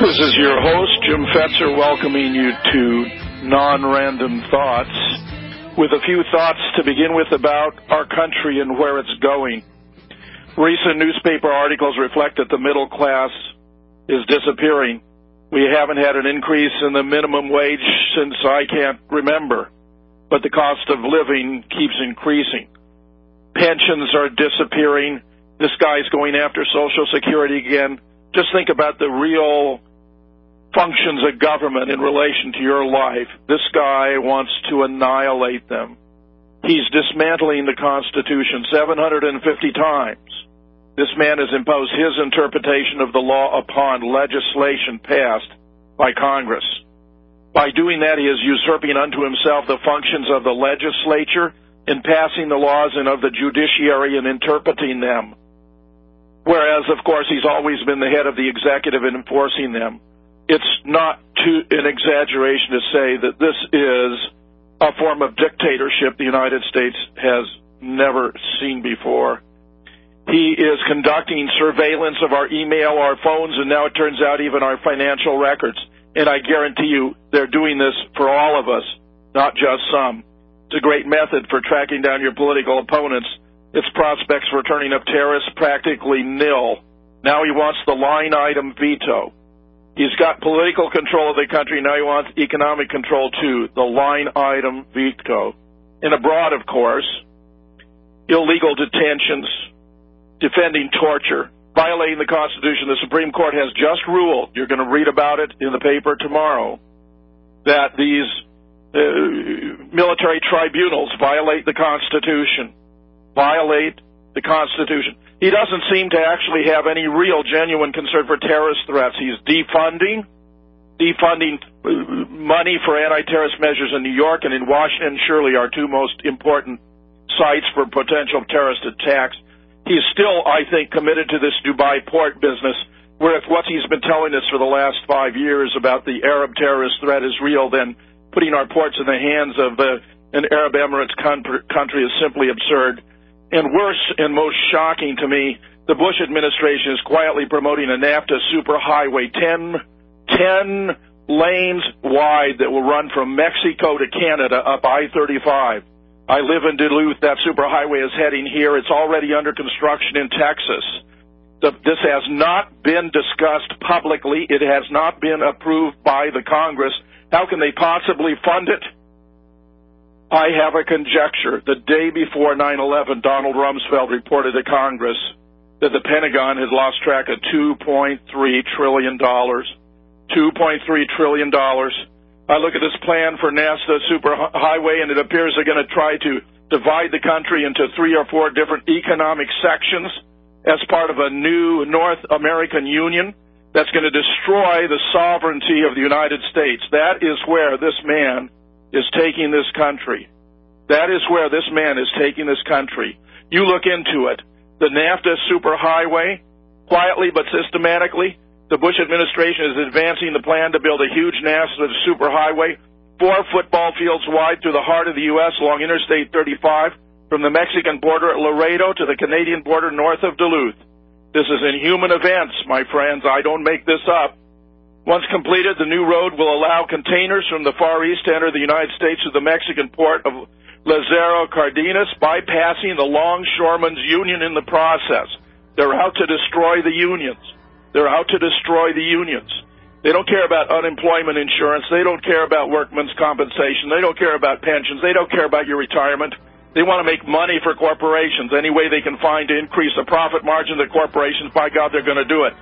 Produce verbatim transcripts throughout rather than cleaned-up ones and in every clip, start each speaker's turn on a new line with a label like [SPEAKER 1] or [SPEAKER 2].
[SPEAKER 1] This is your host, Jim Fetzer, welcoming you to Non-Random Thoughts, with a few thoughts to begin with about our country and where it's going. Recent newspaper articles reflect that the middle class is disappearing. We haven't had an increase in the minimum wage since I can't remember, but the cost of living keeps increasing. Pensions are disappearing. This guy's going after Social Security again. Just think about the real functions of government in relation to your life. This guy wants to annihilate them. He's dismantling the Constitution seven hundred fifty times. This man has imposed his interpretation of the law upon legislation passed by Congress. By doing that, he is usurping unto himself the functions of the legislature in passing the laws and of the judiciary in interpreting them. Whereas, of course, he's always been the head of the executive in enforcing them. It's not too an exaggeration to say that this is a form of dictatorship the United States has never seen before. He is conducting surveillance of our email, our phones, and now it turns out even our financial records. And I guarantee you they're doing this for all of us, not just some. It's a great method for tracking down your political opponents. Its prospects for turning up terrorists practically nil. Now he wants the line item veto. He's got political control of the country, now he wants economic control too, the line item veto. And abroad, of course, illegal detentions, defending torture, violating the Constitution. The Supreme Court has just ruled, you're going to read about it in the paper tomorrow, that these uh, military tribunals violate the Constitution. Violate the Constitution. He doesn't seem to actually have any real, genuine concern for terrorist threats. He's defunding, defunding money for anti-terrorist measures in New York and in Washington, surely our two most important sites for potential terrorist attacks. He's still, I think, committed to this Dubai port business, where if what he's been telling us for the last five years about the Arab terrorist threat is real, then putting our ports in the hands of uh, an Arab Emirates country is simply absurd. And worse and most shocking to me, the Bush administration is quietly promoting a NAFTA superhighway, ten, ten lanes wide that will run from Mexico to Canada up I thirty-five. I live in Duluth. That superhighway is heading here. It's already under construction in Texas. The, this has not been discussed publicly. It has not been approved by the Congress. How can they possibly fund it? I have a conjecture. The day before nine eleven, Donald Rumsfeld reported to Congress that the Pentagon had lost track of two point three trillion dollars. two point three trillion dollars. I look at this plan for NAFTA superhighway, and it appears they're going to try to divide the country into three or four different economic sections as part of a new North American Union that's going to destroy the sovereignty of the United States. That is where this man is taking this country. That is where this man is taking this country. You look into it. The NAFTA superhighway, quietly but systematically, the Bush administration is advancing the plan to build a huge NAFTA superhighway, four football fields wide through the heart of the U S along Interstate thirty-five, from the Mexican border at Laredo to the Canadian border north of Duluth. This is inhuman events, my friends. I don't make this up. Once completed, the new road will allow containers from the Far East to enter the United States to the Mexican port of Lázaro Cárdenas, bypassing the Longshoremen's Union in the process. They're out to destroy the unions. They're out to destroy the unions. They don't care about unemployment insurance. They don't care about workmen's compensation. They don't care about pensions. They don't care about your retirement. They want to make money for corporations. Any way they can find to increase the profit margin of the corporations, by God, they're going to do it.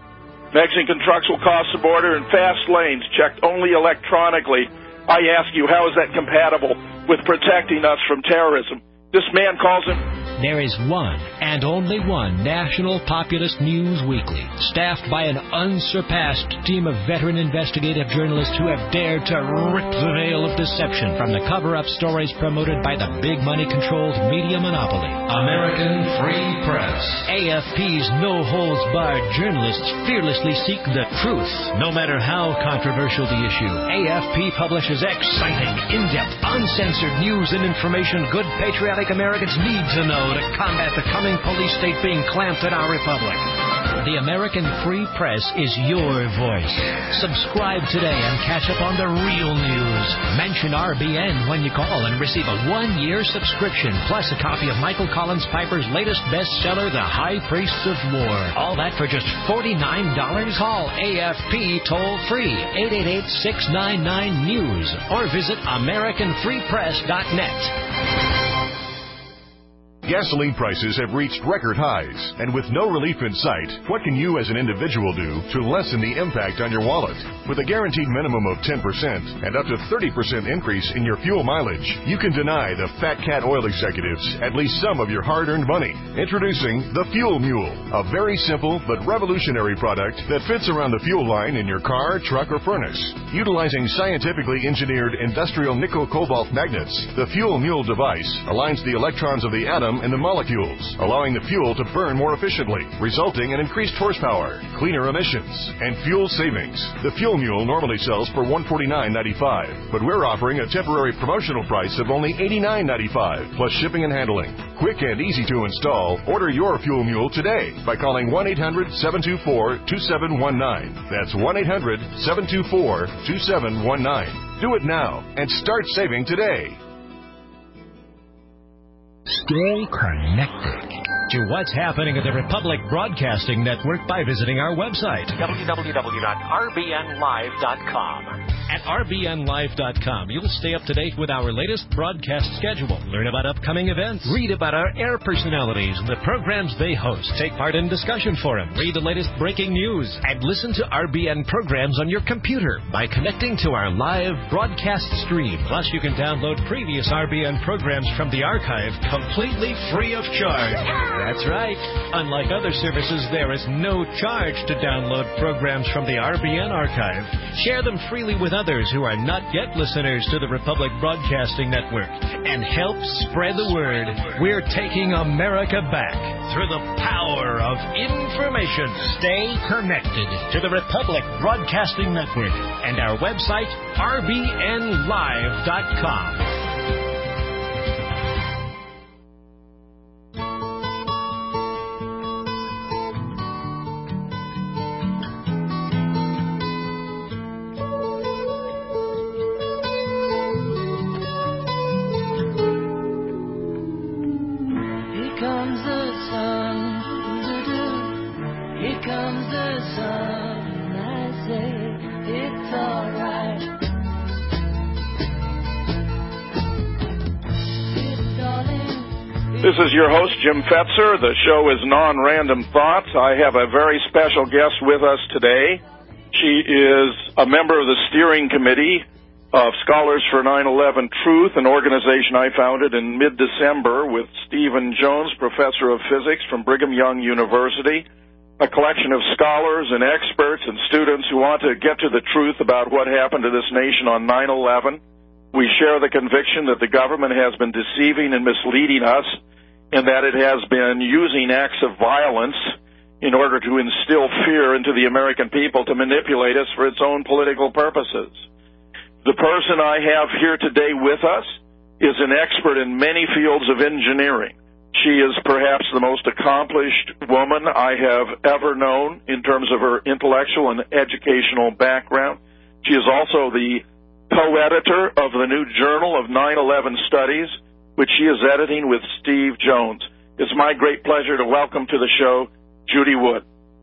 [SPEAKER 1] Mexican trucks will cross the border in fast lanes, checked only electronically. I ask you, how is that compatible with protecting us from terrorism? This man calls him...
[SPEAKER 2] There is one and only one National Populist News Weekly, staffed by an unsurpassed team of veteran investigative journalists who have dared to rip the veil of deception from the cover-up stories promoted by the big money-controlled media monopoly. American Free Press. A F P's no-holds-barred journalists fearlessly seek the truth, no matter how controversial the issue. A F P publishes exciting, in-depth, uncensored news and information good patriotic Americans need to know to combat the coming police state being clamped in our republic. The American Free Press is your voice. Subscribe today and catch up on the real news. Mention R B N when you call and receive a one-year subscription, plus a copy of Michael Collins Piper's latest bestseller, The High Priests of War. All that for just forty-nine dollars. Call A F P toll-free, eight eight eight, six nine nine, news, or visit american free press dot net.
[SPEAKER 3] Gasoline prices have reached record highs, and with no relief in sight, what can you as an individual do to lessen the impact on your wallet? With a guaranteed minimum of ten percent and up to thirty percent increase in your fuel mileage, you can deny the Fat Cat oil executives at least some of your hard-earned money. Introducing the Fuel Mule, a very simple but revolutionary product that fits around the fuel line in your car, truck, or furnace. Utilizing scientifically engineered industrial nickel-cobalt magnets, the Fuel Mule device aligns the electrons of the atom in the molecules, allowing the fuel to burn more efficiently, resulting in increased horsepower, cleaner emissions, and fuel savings. The Fuel Mule normally sells for one hundred forty-nine dollars and ninety-five cents, but we're offering a temporary promotional price of only eighty-nine dollars and ninety-five cents, plus shipping and handling. Quick and easy to install. Order your Fuel Mule today by calling one eight hundred, seven two four, two seven one nine. That's one eight hundred, seven two four, two seven one nine. Do it now and start saving today.
[SPEAKER 2] Stay connected to what's happening at the Republic Broadcasting Network by visiting our website, w w w dot r b n live dot com. At r b n live dot com, you'll stay up to date with our latest broadcast schedule, learn about upcoming events, read about our air personalities and the programs they host, take part in discussion forum, read the latest breaking news, and listen to R B N programs on your computer by connecting to our live broadcast stream. Plus, you can download previous R B N programs from the archive completely free of charge. That's right. Unlike other services, there is no charge to download programs from the R B N archive. Share them freely with others who are not yet listeners to the Republic Broadcasting Network, and help spread the word. We're taking America back through the power of information. Stay connected to the Republic Broadcasting Network and our website, r b n live dot com.
[SPEAKER 1] This is your host, Jim Fetzer. The show is Non-Random Thoughts. I have a very special guest with us today. She is a member of the steering committee of Scholars for nine eleven Truth, an organization I founded in mid-December with Stephen Jones, professor of physics from Brigham Young University, a collection of scholars and experts and students who want to get to the truth about what happened to this nation on nine eleven. We share the conviction that the government has been deceiving and misleading us, and that it has been using acts of violence in order to instill fear into the American people to manipulate us for its own political purposes. The person I have here today with us is an expert in many fields of engineering. She is perhaps the most accomplished woman I have ever known in terms of her intellectual and educational background. She is also the co-editor of the new Journal of nine eleven Studies, which she is editing with Steve Jones. It's my great pleasure to welcome to the show Judy Wood.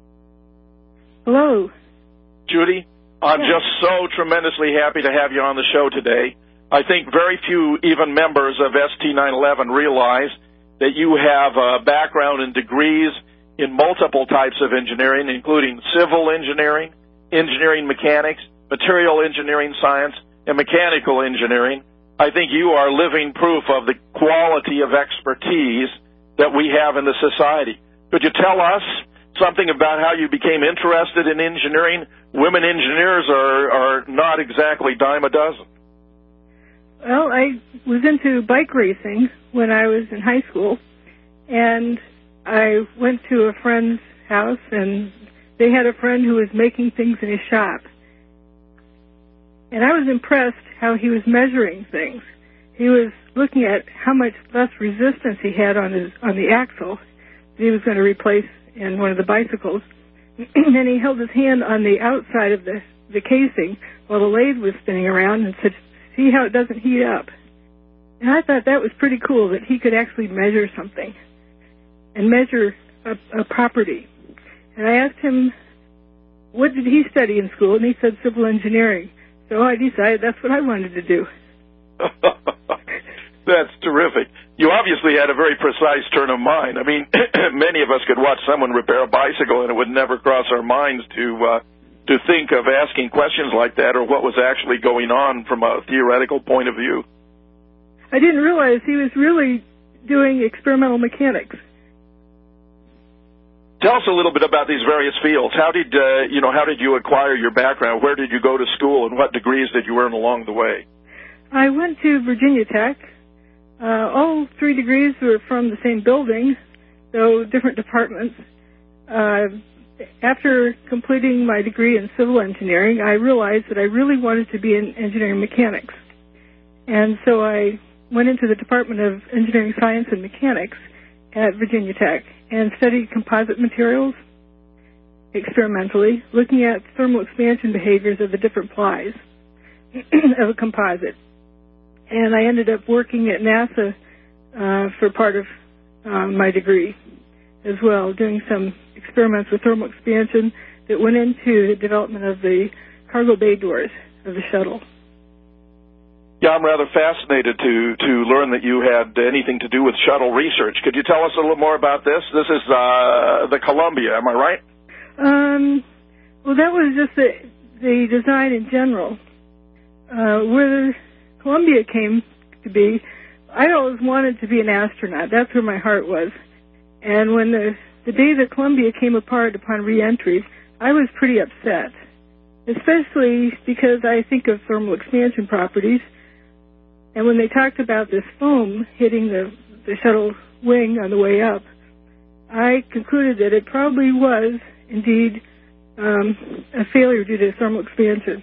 [SPEAKER 4] Hello.
[SPEAKER 1] Judy, I'm
[SPEAKER 4] yes.
[SPEAKER 1] just so tremendously happy to have you on the show today. I think very few, even members of S T nine eleven, realize that you have a background and degrees in multiple types of engineering, including civil engineering, engineering mechanics, material engineering science, and mechanical engineering. I think you are living proof of the quality of expertise that we have in the society. Could you tell us something about how you became interested in engineering? Women engineers are, are not exactly dime a dozen.
[SPEAKER 4] Well, I was into bike racing when I was in high school, and I went to a friend's house, and they had a friend who was making things in his shop. And I was impressed how he was measuring things. He was looking at how much less resistance he had on his on the axle that he was going to replace in one of the bicycles. and he held his hand on the outside of the, the casing while the lathe was spinning around and said, see how it doesn't heat up. And I thought that was pretty cool, that he could actually measure something and measure a, a property. And I asked him, what did he study in school? And he said civil engineering. So I decided that's what I wanted to do.
[SPEAKER 1] That's terrific. You obviously had a very precise turn of mind. I mean, many of us could watch someone repair a bicycle, and it would never cross our minds to uh, to think of asking questions like that or what was actually going on from a theoretical point of view.
[SPEAKER 4] I didn't realize he was really doing experimental mechanics.
[SPEAKER 1] Tell us a little bit about these various fields. How did uh, you know? How did you acquire your background? Where did you go to school, and what degrees did you earn along the way?
[SPEAKER 4] I went to Virginia Tech. Uh, all three degrees were from the same building, though different departments. Uh, after completing my degree in civil engineering, I realized that I really wanted to be in engineering mechanics. And so I went into the Department of Engineering Science and Mechanics at Virginia Tech and studied composite materials experimentally, looking at thermal expansion behaviors of the different plies of a composite. And I ended up working at NASA uh, for part of uh, my degree as well, doing some experiments with thermal expansion that went into the development of the cargo bay doors of the shuttle.
[SPEAKER 1] Yeah, I'm rather fascinated to, to learn that you had anything to do with shuttle research. Could you tell us a little more about this? This is uh, the Columbia, am I right?
[SPEAKER 4] Um, well, that was just the, the design in general. Uh, where Columbia came to be, I always wanted to be an astronaut. That's where my heart was. And when the, the day that Columbia came apart upon re-entry, I was pretty upset, especially because I think of thermal expansion properties. And when they talked about this foam hitting the, the shuttle wing on the way up, I concluded that it probably was, indeed, um, a failure due to thermal expansion.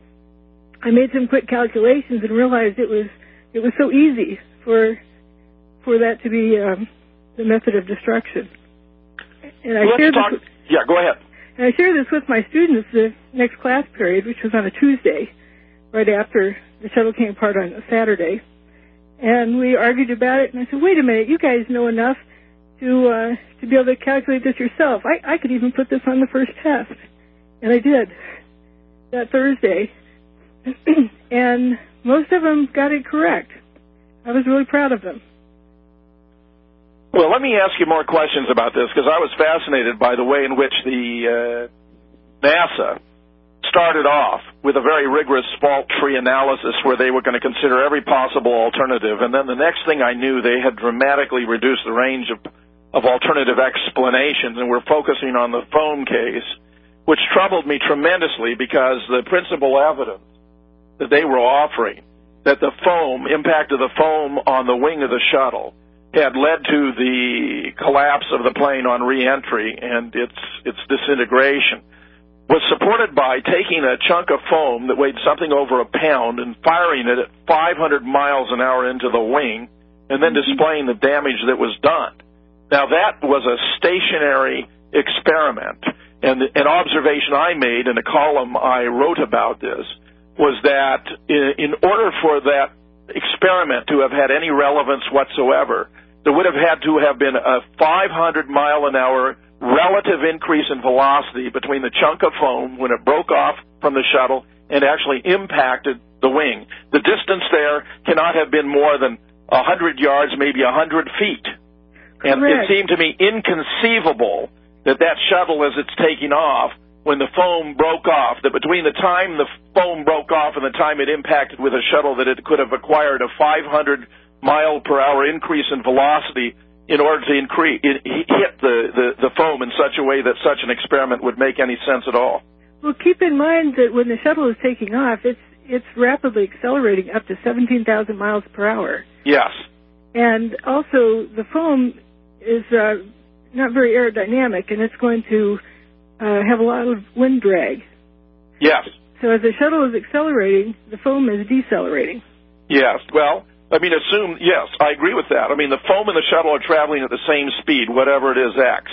[SPEAKER 4] I made some quick calculations and realized it was it was so easy for for that to be um, the method of destruction. And I
[SPEAKER 1] Let's
[SPEAKER 4] shared
[SPEAKER 1] talk.
[SPEAKER 4] This with,
[SPEAKER 1] yeah, go ahead.
[SPEAKER 4] And I shared this with my students the next class period, which was on a Tuesday, right after the shuttle came apart on a Saturday. And we argued about it, and I said, wait a minute, you guys know enough to uh, to be able to calculate this yourself. I, I could even put this on the first test. And I did, that Thursday. And most of them got it correct. I was really proud of them.
[SPEAKER 1] Well, let me ask you more questions about this, because I was fascinated by the way in which the uh, NASA started off with a very rigorous fault tree analysis where they were going to consider every possible alternative, and then the next thing I knew, they had dramatically reduced the range of, of alternative explanations, and were focusing on the foam case, which troubled me tremendously because the principal evidence that they were offering, that the foam, impact of the foam on the wing of the shuttle, had led to the collapse of the plane on re-entry and its its disintegration, was supported by taking a chunk of foam that weighed something over a pound and firing it at five hundred miles an hour into the wing, and then displaying the damage that was done. Now, that was a stationary experiment, and an observation I made in a column I wrote about this was that in order for that experiment to have had any relevance whatsoever, there would have had to have been a five hundred mile an hour relative increase in velocity between the chunk of foam when it broke off from the shuttle and actually impacted the wing. The distance there cannot have been more than one hundred yards, maybe one hundred feet. And
[SPEAKER 4] Correct.
[SPEAKER 1] it seemed to me inconceivable that that shuttle, as it's taking off, when the foam broke off, that between the time the foam broke off and the time it impacted with a shuttle, that it could have acquired a five hundred mile per hour increase in velocity in order to increase, it hit the, the, the foam in such a way that such an experiment would make any sense at all.
[SPEAKER 4] Well, keep in mind that when the shuttle is taking off, it's it's rapidly accelerating up to seventeen thousand miles per hour.
[SPEAKER 1] Yes.
[SPEAKER 4] And also, the foam is uh, not very aerodynamic, and it's going to uh, have a lot of wind drag.
[SPEAKER 1] Yes.
[SPEAKER 4] So as the shuttle is accelerating, the foam is decelerating.
[SPEAKER 1] Yes. Well, I mean, assume, yes, I agree with that. I mean, the foam and the shuttle are traveling at the same speed, whatever it is, X.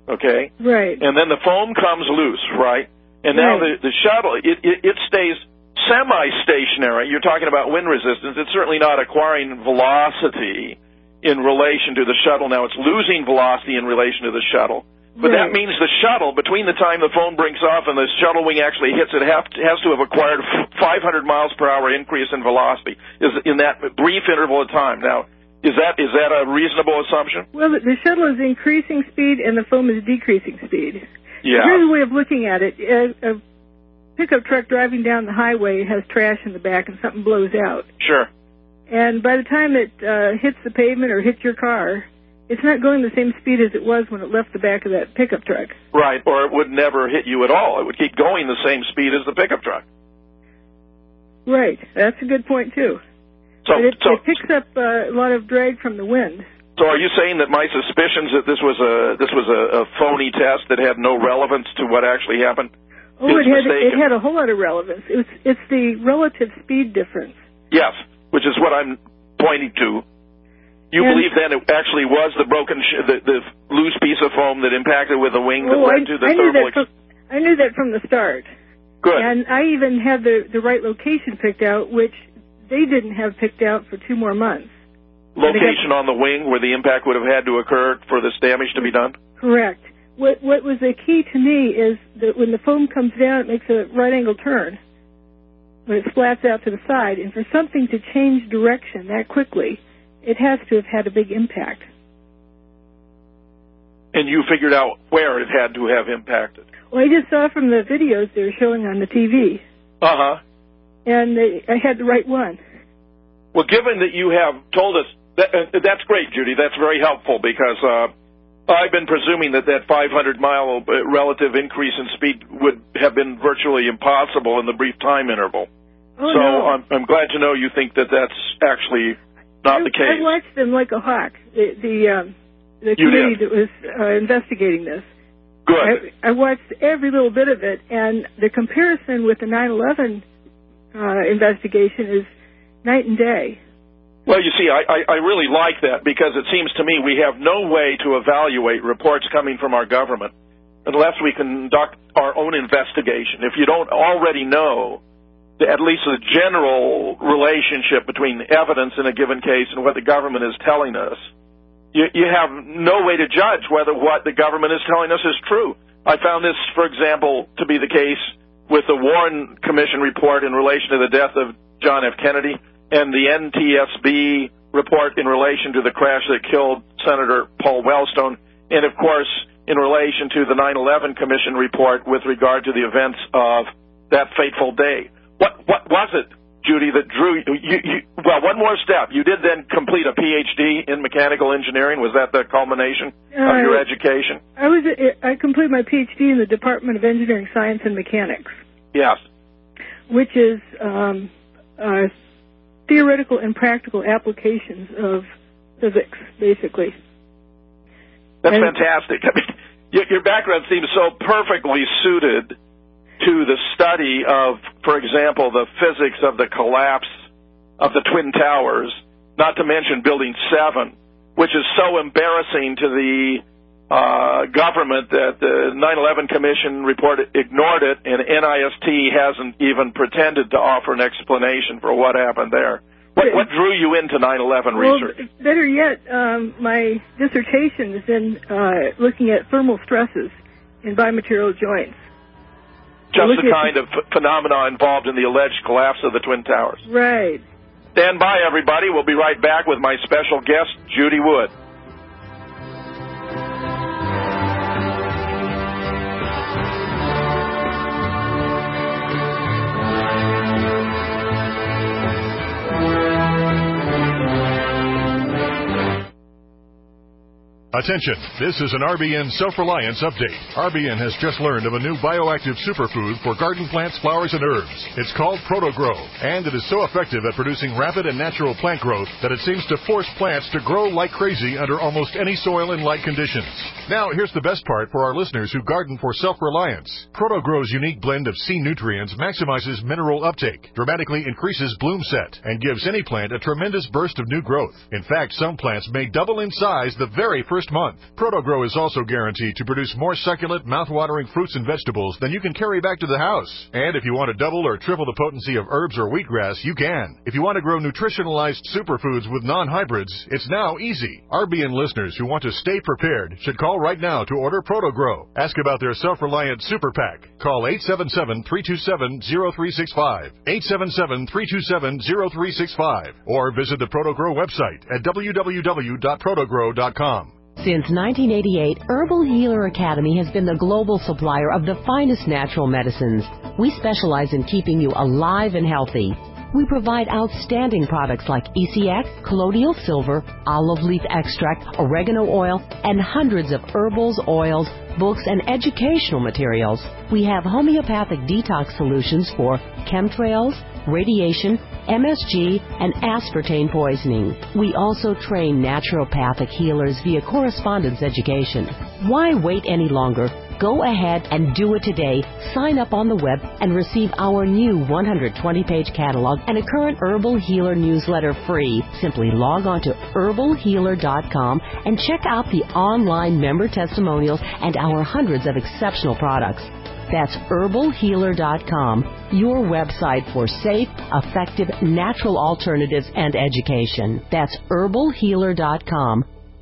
[SPEAKER 1] okay?
[SPEAKER 4] Right.
[SPEAKER 1] And then the foam comes loose, right? And now
[SPEAKER 4] right.
[SPEAKER 1] the, the shuttle, it, it, it stays semi-stationary. You're talking about wind resistance. It's certainly not acquiring velocity in relation to the shuttle. Now it's losing velocity in relation to the shuttle. But
[SPEAKER 4] right.
[SPEAKER 1] that means the shuttle, between the time the foam breaks off and the shuttle wing actually hits it, have to, has to have acquired five hundred miles per hour increase in velocity is in that brief interval of time. Now, is that is that a reasonable assumption?
[SPEAKER 4] Well, the, the shuttle is increasing speed and the foam is decreasing speed.
[SPEAKER 1] Yeah.
[SPEAKER 4] Here's a way of looking at it. A, a pickup truck driving down the highway has trash in the back and something blows out.
[SPEAKER 1] Sure.
[SPEAKER 4] And by the time it uh, hits the pavement or hits your car, it's not going the same speed as it was when it left the back of that pickup truck.
[SPEAKER 1] Right, or it would never hit you at all. It would keep going the same speed as the pickup truck.
[SPEAKER 4] Right, that's a good point, too.
[SPEAKER 1] So,
[SPEAKER 4] but it,
[SPEAKER 1] so,
[SPEAKER 4] it picks up uh, a lot of drag from the wind.
[SPEAKER 1] So are you saying that my suspicions that this was a this was a, a phony test that had no relevance to what actually happened?
[SPEAKER 4] Oh, it had, it had a whole lot of relevance. It was, it's the relative speed difference.
[SPEAKER 1] Yes, which is what I'm pointing to. You and believe then it actually was the broken, sh- the, the loose piece of foam that impacted with the wing that
[SPEAKER 4] oh,
[SPEAKER 1] led
[SPEAKER 4] I,
[SPEAKER 1] to the
[SPEAKER 4] I knew
[SPEAKER 1] thermal...
[SPEAKER 4] That from, I knew that from the start.
[SPEAKER 1] Good.
[SPEAKER 4] And I even had the, the right location picked out, which they didn't have picked out for two more months.
[SPEAKER 1] Location got, on the wing where the impact would have had to occur for this damage to be done?
[SPEAKER 4] Correct. What, what was the key to me is that when the foam comes down, it makes a right angle turn when it splats out to the side. And for something to change direction that quickly, it has to have had a big impact.
[SPEAKER 1] And you figured out where it had to have impacted?
[SPEAKER 4] Well, I just saw from the videos they were showing on the T V.
[SPEAKER 1] Uh-huh.
[SPEAKER 4] And they, I had the right one.
[SPEAKER 1] Well, given that you have told us, that, uh, that's great, Judy. That's very helpful because uh, I've been presuming that that five hundred mile relative increase in speed would have been virtually impossible in the brief time interval.
[SPEAKER 4] Oh,
[SPEAKER 1] so
[SPEAKER 4] no.
[SPEAKER 1] I'm, I'm glad to know you think that that's actually not
[SPEAKER 4] I,
[SPEAKER 1] the case.
[SPEAKER 4] I watched them like a hawk, the the, um, the committee that was uh, investigating this.
[SPEAKER 1] Good.
[SPEAKER 4] I, I watched every little bit of it, and the comparison with the nine eleven uh, investigation is night and day.
[SPEAKER 1] Well, you see, I, I, I really like that because it seems to me we have no way to evaluate reports coming from our government unless we conduct our own investigation. If you don't already know at least the general relationship between evidence in a given case and what the government is telling us, you, you have no way to judge whether what the government is telling us is true. I found this, for example, to be the case with the Warren Commission report in relation to the death of John F. Kennedy and the N T S B report in relation to the crash that killed Senator Paul Wellstone, and, of course, in relation to the nine eleven Commission report with regard to the events of that fateful day. What what was it, Judy, that drew you, you, you? Well, one more step. You did then complete a P H D in mechanical engineering. Was that the culmination uh, of your education?
[SPEAKER 4] I was. I completed my P H D in the Department of Engineering, Science, and Mechanics.
[SPEAKER 1] Yes.
[SPEAKER 4] Which is um, uh, theoretical and practical applications of physics, basically.
[SPEAKER 1] That's
[SPEAKER 4] and,
[SPEAKER 1] fantastic. I mean, your, your background seems so perfectly suited to the study of, for example, the physics of the collapse of the Twin Towers, not to mention Building seven, which is so embarrassing to the uh, government that the nine eleven Commission report ignored it, and N I S T hasn't even pretended to offer an explanation for what happened there. What, what drew you into nine eleven
[SPEAKER 4] well,
[SPEAKER 1] research?
[SPEAKER 4] Better yet, um, my dissertation is in uh, looking at thermal stresses in biomaterial joints.
[SPEAKER 1] Just the kind of phenomena involved in the alleged collapse of the Twin Towers.
[SPEAKER 4] Right.
[SPEAKER 1] Stand by, everybody. We'll be right back with my special guest, Judy Wood.
[SPEAKER 3] Attention, this is an R B N Self-Reliance Update. R B N has just learned of a new bioactive superfood for garden plants, flowers, and herbs. It's called ProtoGrow, and it is so effective at producing rapid and natural plant growth that it seems to force plants to grow like crazy under almost any soil and light conditions. Now, here's the best part for our listeners who garden for self-reliance. ProtoGrow's unique blend of C nutrients maximizes mineral uptake, dramatically increases bloom set, and gives any plant a tremendous burst of new growth. In fact, some plants may double in size the very first first month. ProtoGrow is also guaranteed to produce more succulent, mouth-watering fruits and vegetables than you can carry back to the house. And if you want to double or triple the potency of herbs or wheatgrass, you can. If you want to grow nutritionalized superfoods with non-hybrids, it's now easy. R B N listeners who want to stay prepared should call right now to order ProtoGrow. Ask about their self-reliant super pack. Call eight seven seven, three two seven, zero three six five, eight seven seven, three two seven, zero three six five, or visit the ProtoGrow website at w w w dot protogrow dot com.
[SPEAKER 5] Since nineteen eighty-eight, Herbal Healer Academy has been the global supplier of the finest natural medicines. We specialize in keeping you alive and healthy. We provide outstanding products like E C X, colloidal silver, olive leaf extract, oregano oil, and hundreds of herbals, oils, books, and educational materials. We have homeopathic detox solutions for chemtrails, radiation, M S G, and aspartame poisoning. We also train naturopathic healers via correspondence education. Why wait any longer? Go ahead and do it today. Sign up on the web and receive our new one hundred twenty page catalog and a current Herbal Healer newsletter free. Simply log on to herbal healer dot com and check out the online member testimonials and our hundreds of exceptional products. That's herbal healer dot com, your website for safe, effective, natural alternatives and education. That's herbal healer dot com.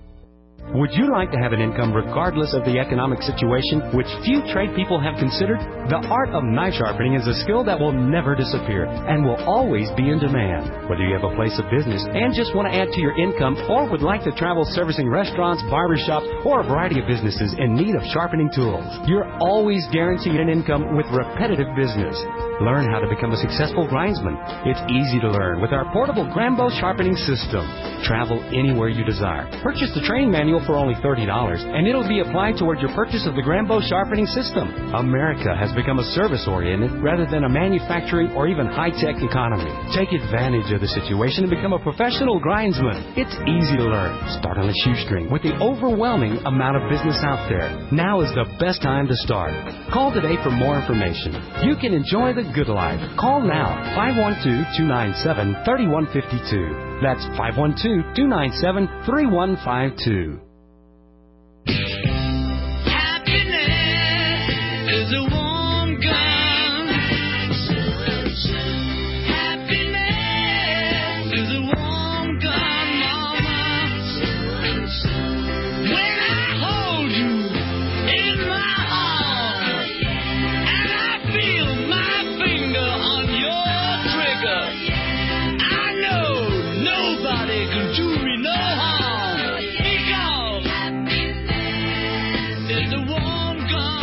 [SPEAKER 6] Would you like to have an income regardless of the economic situation, which few trade people have considered? The art of knife sharpening is a skill that will never disappear and will always be in demand. Whether you have a place of business and just want to add to your income, or would like to travel servicing restaurants, barbershops, or a variety of businesses in need of sharpening tools, you're always guaranteed an income with repetitive business. Learn how to become a successful grindsman. It's easy to learn with our portable Grambo sharpening system. Travel anywhere you desire. Purchase the training manual for only thirty dollars, and it'll be applied toward your purchase of the Grambo sharpening system. America has become a service-oriented rather than a manufacturing or even high-tech economy. Take advantage of the situation and become a professional grindsman. It's easy to learn. Start on a shoestring with the overwhelming amount of business out there. Now is the best time to start. Call today for more information. You can enjoy the good life. Call now, five one two, two nine seven, three one five two. That's five one two, two nine seven, three one five two.
[SPEAKER 7] Is a warm gun. Happiness is a warm gun, mama. When I hold you in my arms and I feel my finger on your trigger, I know nobody can do me no harm because happiness is a warm gun.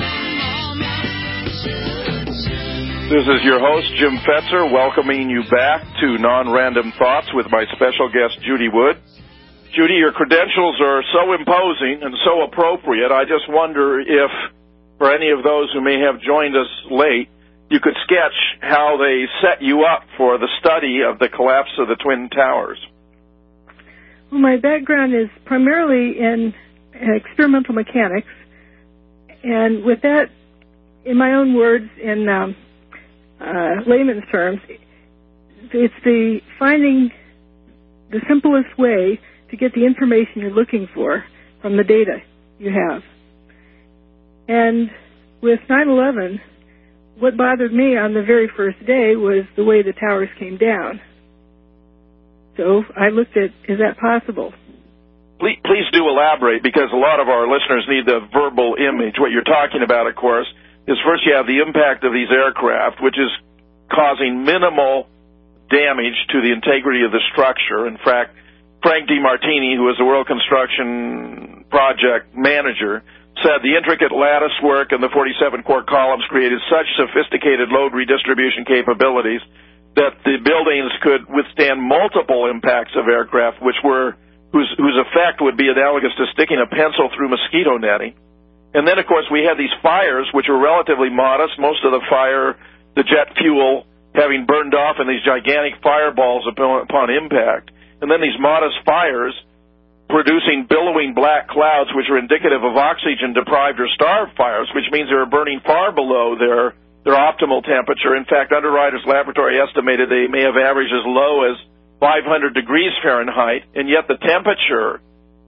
[SPEAKER 1] This is your host, Jim Fetzer, welcoming you back to Non-Random Thoughts with my special guest, Judy Wood. Judy, your credentials are so imposing and so appropriate, I just wonder if, for any of those who may have joined us late, you could sketch how they set you up for the study of the collapse of the Twin Towers.
[SPEAKER 4] Well, my background is primarily in experimental mechanics, and with that, in my own words, in um, uh, layman's terms, it's the finding the simplest way to get the information you're looking for from the data you have. And with nine eleven, what bothered me on the very first day was the way the towers came down. So I looked at, is that possible?
[SPEAKER 1] Please, please do elaborate, because a lot of our listeners need the verbal image. What you're talking about, of course, is first you have the impact of these aircraft, which is causing minimal damage to the integrity of the structure. In fact, Frank DeMartini, who is the World Construction Project manager, said the intricate lattice work and the forty-seven core columns created such sophisticated load redistribution capabilities that the buildings could withstand multiple impacts of aircraft, which were whose, whose effect would be analogous to sticking a pencil through mosquito netting. And then, of course, we had these fires, which were relatively modest, most of the fire, the jet fuel, having burned off in these gigantic fireballs upon, upon impact. And then these modest fires producing billowing black clouds, which were indicative of oxygen-deprived or starved fires, which means they were burning far below their, their optimal temperature. In fact, Underwriters Laboratory estimated they may have averaged as low as five hundred degrees Fahrenheit, and yet the temperature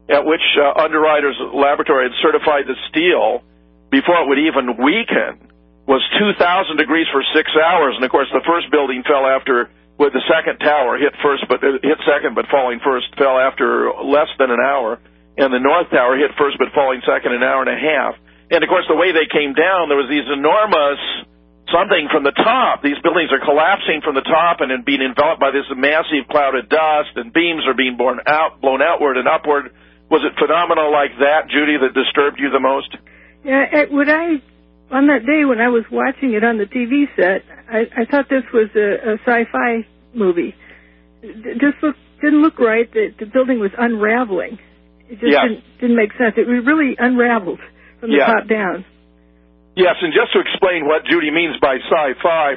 [SPEAKER 1] at which uh, Underwriters Laboratory had certified the steel before it would even weaken was two thousand degrees for six hours. And, of course, the first building fell after, with the second tower hit first, but uh, hit second, but falling first, fell after less than an hour. And the North Tower hit first, but falling second, an hour and a half. And, of course, the way they came down, there was these enormous something from the top. These buildings are collapsing from the top and being enveloped by this massive cloud of dust, and beams are being blown out, blown outward and upward. Was it phenomena like that, Judy, that disturbed you the most?
[SPEAKER 4] Yeah, when I, on that day when I was watching it on the T V set, I, I thought this was a, a sci-fi movie. It just looked, didn't look right. The, the building was unraveling. It just
[SPEAKER 1] yeah.
[SPEAKER 4] didn't, didn't make sense. It was really unraveled from the
[SPEAKER 1] yeah.
[SPEAKER 4] top down.
[SPEAKER 1] Yes, and just to explain what Judy means by sci-fi,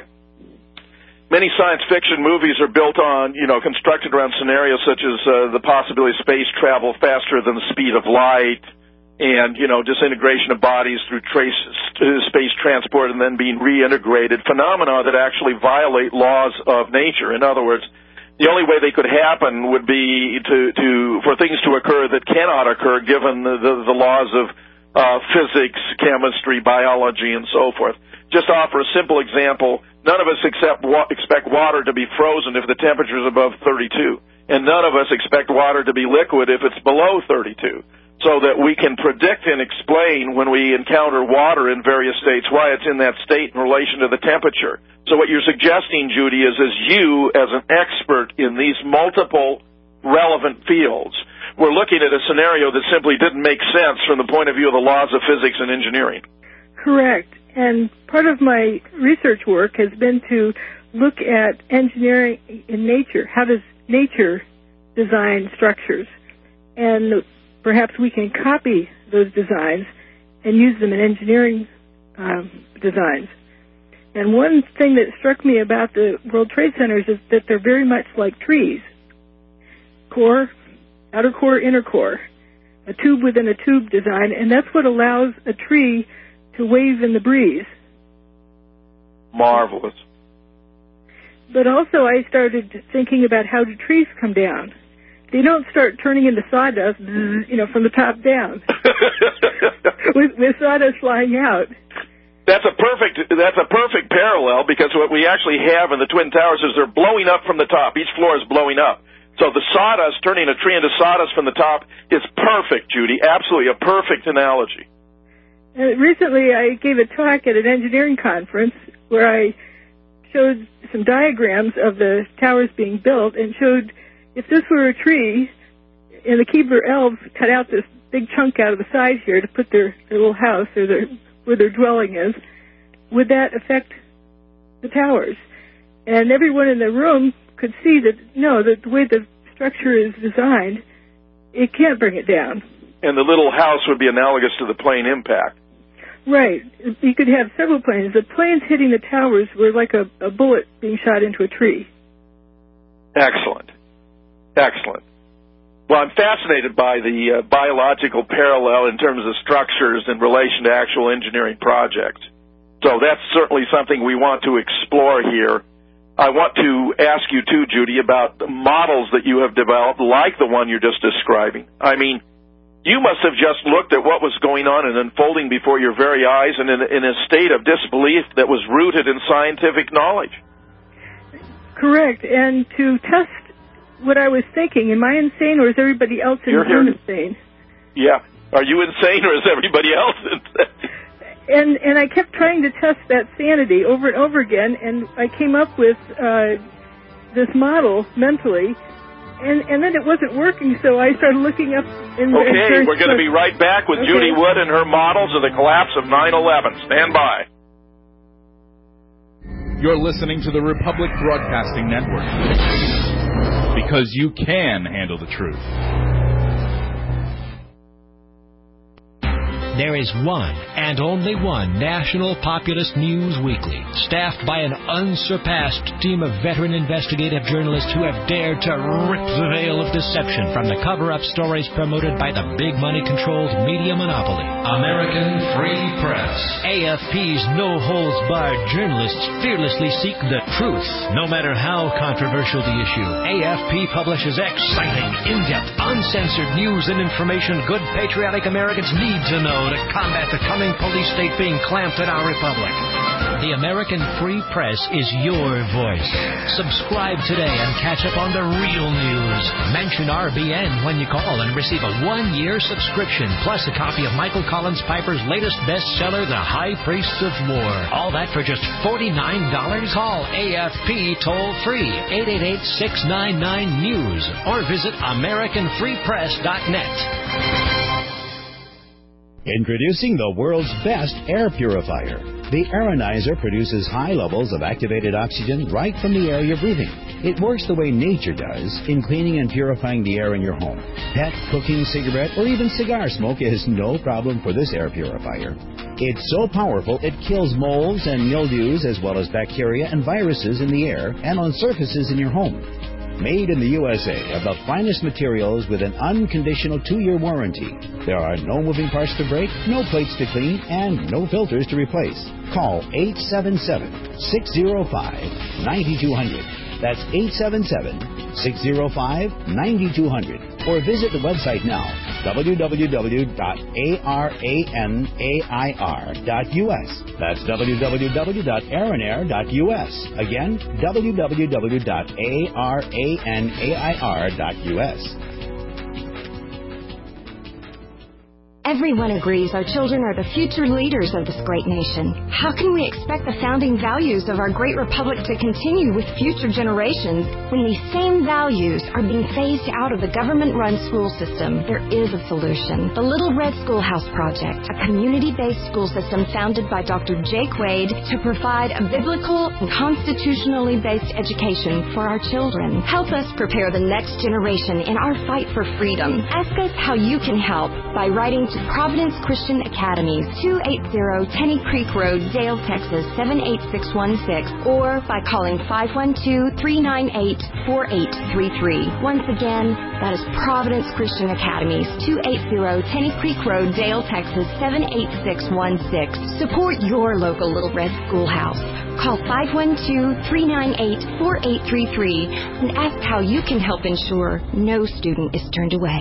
[SPEAKER 1] many science fiction movies are built on, you know, constructed around scenarios such as uh, the possibility of space travel faster than the speed of light, and, you know, disintegration of bodies through trace, uh, space transport and then being reintegrated, phenomena that actually violate laws of nature. In other words, the only way they could happen would be to, to for things to occur that cannot occur given the, the, the laws of uh, physics, chemistry, biology, and so forth. Just to offer a simple example, none of us accept wa- expect water to be frozen if the temperature is above thirty-two, and none of us expect water to be liquid if it's below thirty-two, so that we can predict and explain when we encounter water in various states why it's in that state in relation to the temperature. So what you're suggesting, Judy, is as you, as an expert in these multiple relevant fields, we're looking at a scenario that simply didn't make sense from the point of view of the laws of physics and engineering.
[SPEAKER 4] Correct. And part of my research work has been to look at engineering in nature. How does nature design structures? And perhaps we can copy those designs and use them in engineering um, designs. And one thing that struck me about the World Trade Centers is that they're very much like trees. Core, outer core, inner core, a tube within a tube design, and that's what allows a tree to wave in the breeze.
[SPEAKER 1] Marvelous.
[SPEAKER 4] But also I started thinking about how do trees come down. They don't start turning into sawdust, you know, from the top down, with, with sawdust flying out.
[SPEAKER 1] That's a perfect. That's a perfect parallel, because what we actually have in the Twin Towers is they're blowing up from the top. Each floor is blowing up. So the sawdust, turning a tree into sawdust from the top, is perfect, Judy. Absolutely a perfect analogy.
[SPEAKER 4] Uh, recently, I gave a talk at an engineering conference where I showed some diagrams of the towers being built and showed if this were a tree, and the Keebler elves cut out this big chunk out of the side here to put their, their little house or their where their dwelling is, would that affect the towers? And everyone in the room could see that, no, that the way the structure is designed, it can't bring it down.
[SPEAKER 1] And the little house would be analogous to the plane impact.
[SPEAKER 4] Right. You could have several planes. The planes hitting the towers were like a, a bullet being shot into a tree.
[SPEAKER 1] Excellent. Excellent. Well, I'm fascinated by the uh, biological parallel in terms of structures in relation to actual engineering projects. So that's certainly something we want to explore here. I want to ask you, too, Judy, about the models that you have developed, like the one you're just describing. I mean, you must have just looked at what was going on and unfolding before your very eyes and in, in a state of disbelief that was rooted in scientific knowledge.
[SPEAKER 4] Correct. And to test what I was thinking, am I insane or is everybody else in the room insane?
[SPEAKER 1] Yeah. Are you insane or is everybody else insane?
[SPEAKER 4] And and I kept trying to test that sanity over and over again, and I came up with uh, this model mentally, and, and then it wasn't working, so I started looking up. In
[SPEAKER 1] okay, we're going to be right back with
[SPEAKER 4] okay.
[SPEAKER 1] Judy Wood and her models of the collapse of nine eleven. Stand by.
[SPEAKER 8] You're listening to the Republic Broadcasting Network, because you can handle the truth.
[SPEAKER 2] There is one and only one National Populist News Weekly, staffed by an unsurpassed team of veteran investigative journalists who have dared to rip the veil of deception from the cover-up stories promoted by the big money-controlled media monopoly, American Free Press. A F P's no-holds-barred journalists fearlessly seek the truth, no matter how controversial the issue. A F P publishes exciting, in-depth, uncensored news and information good patriotic Americans need to know to combat the coming police state being clamped in our republic. The American Free Press is your voice. Subscribe today and catch up on the real news. Mention R B N when you call and receive a one-year subscription, plus a copy of Michael Collins Piper's latest bestseller, The High Priests of War. All that for just forty-nine dollars. Call A F P toll-free, eight eight eight, six nine nine, news, or visit American Free Press dot net.
[SPEAKER 9] Introducing the world's best air purifier. The Aeronizer produces high levels of activated oxygen right from the air you're breathing. It works the way nature does in cleaning and purifying the air in your home. Pet, cooking, cigarette, or even cigar smoke is no problem for this air purifier. It's so powerful it kills molds and mildews as well as bacteria and viruses in the air and on surfaces in your home. Made in the U S A of the finest materials with an unconditional two-year warranty. There are no moving parts to break, no plates to clean, and no filters to replace. Call eight seven seven, six zero five, nine two zero zero. That's eight seven seven, six zero five, nine two zero zero. Or visit the website now, w w w dot aranair dot u s. That's w w w dot aranair dot u s. Again, w w w dot aranair dot u s.
[SPEAKER 10] Everyone agrees our children are the future leaders of this great nation. How can we expect the founding values of our great republic to continue with future generations when these same values are being phased out of the government-run school system? There is a solution. The Little Red Schoolhouse Project, a community-based school system founded by Doctor Jake Wade to provide a biblical and constitutionally based education for our children. Help us prepare the next generation in our fight for freedom. Ask us how you can help by writing to Providence Christian Academy, two eighty Tenny Creek Road, Dale, Texas, seven eight six one six, or by calling five one two, three nine eight, four eight three three. Once again, that is Providence Christian Academy, two eighty Tenny Creek Road, Dale, Texas, seven eight six one six. Support your local Little Red Schoolhouse. Call five one two, three nine eight, four eight three three and ask how you can help ensure no student is turned away.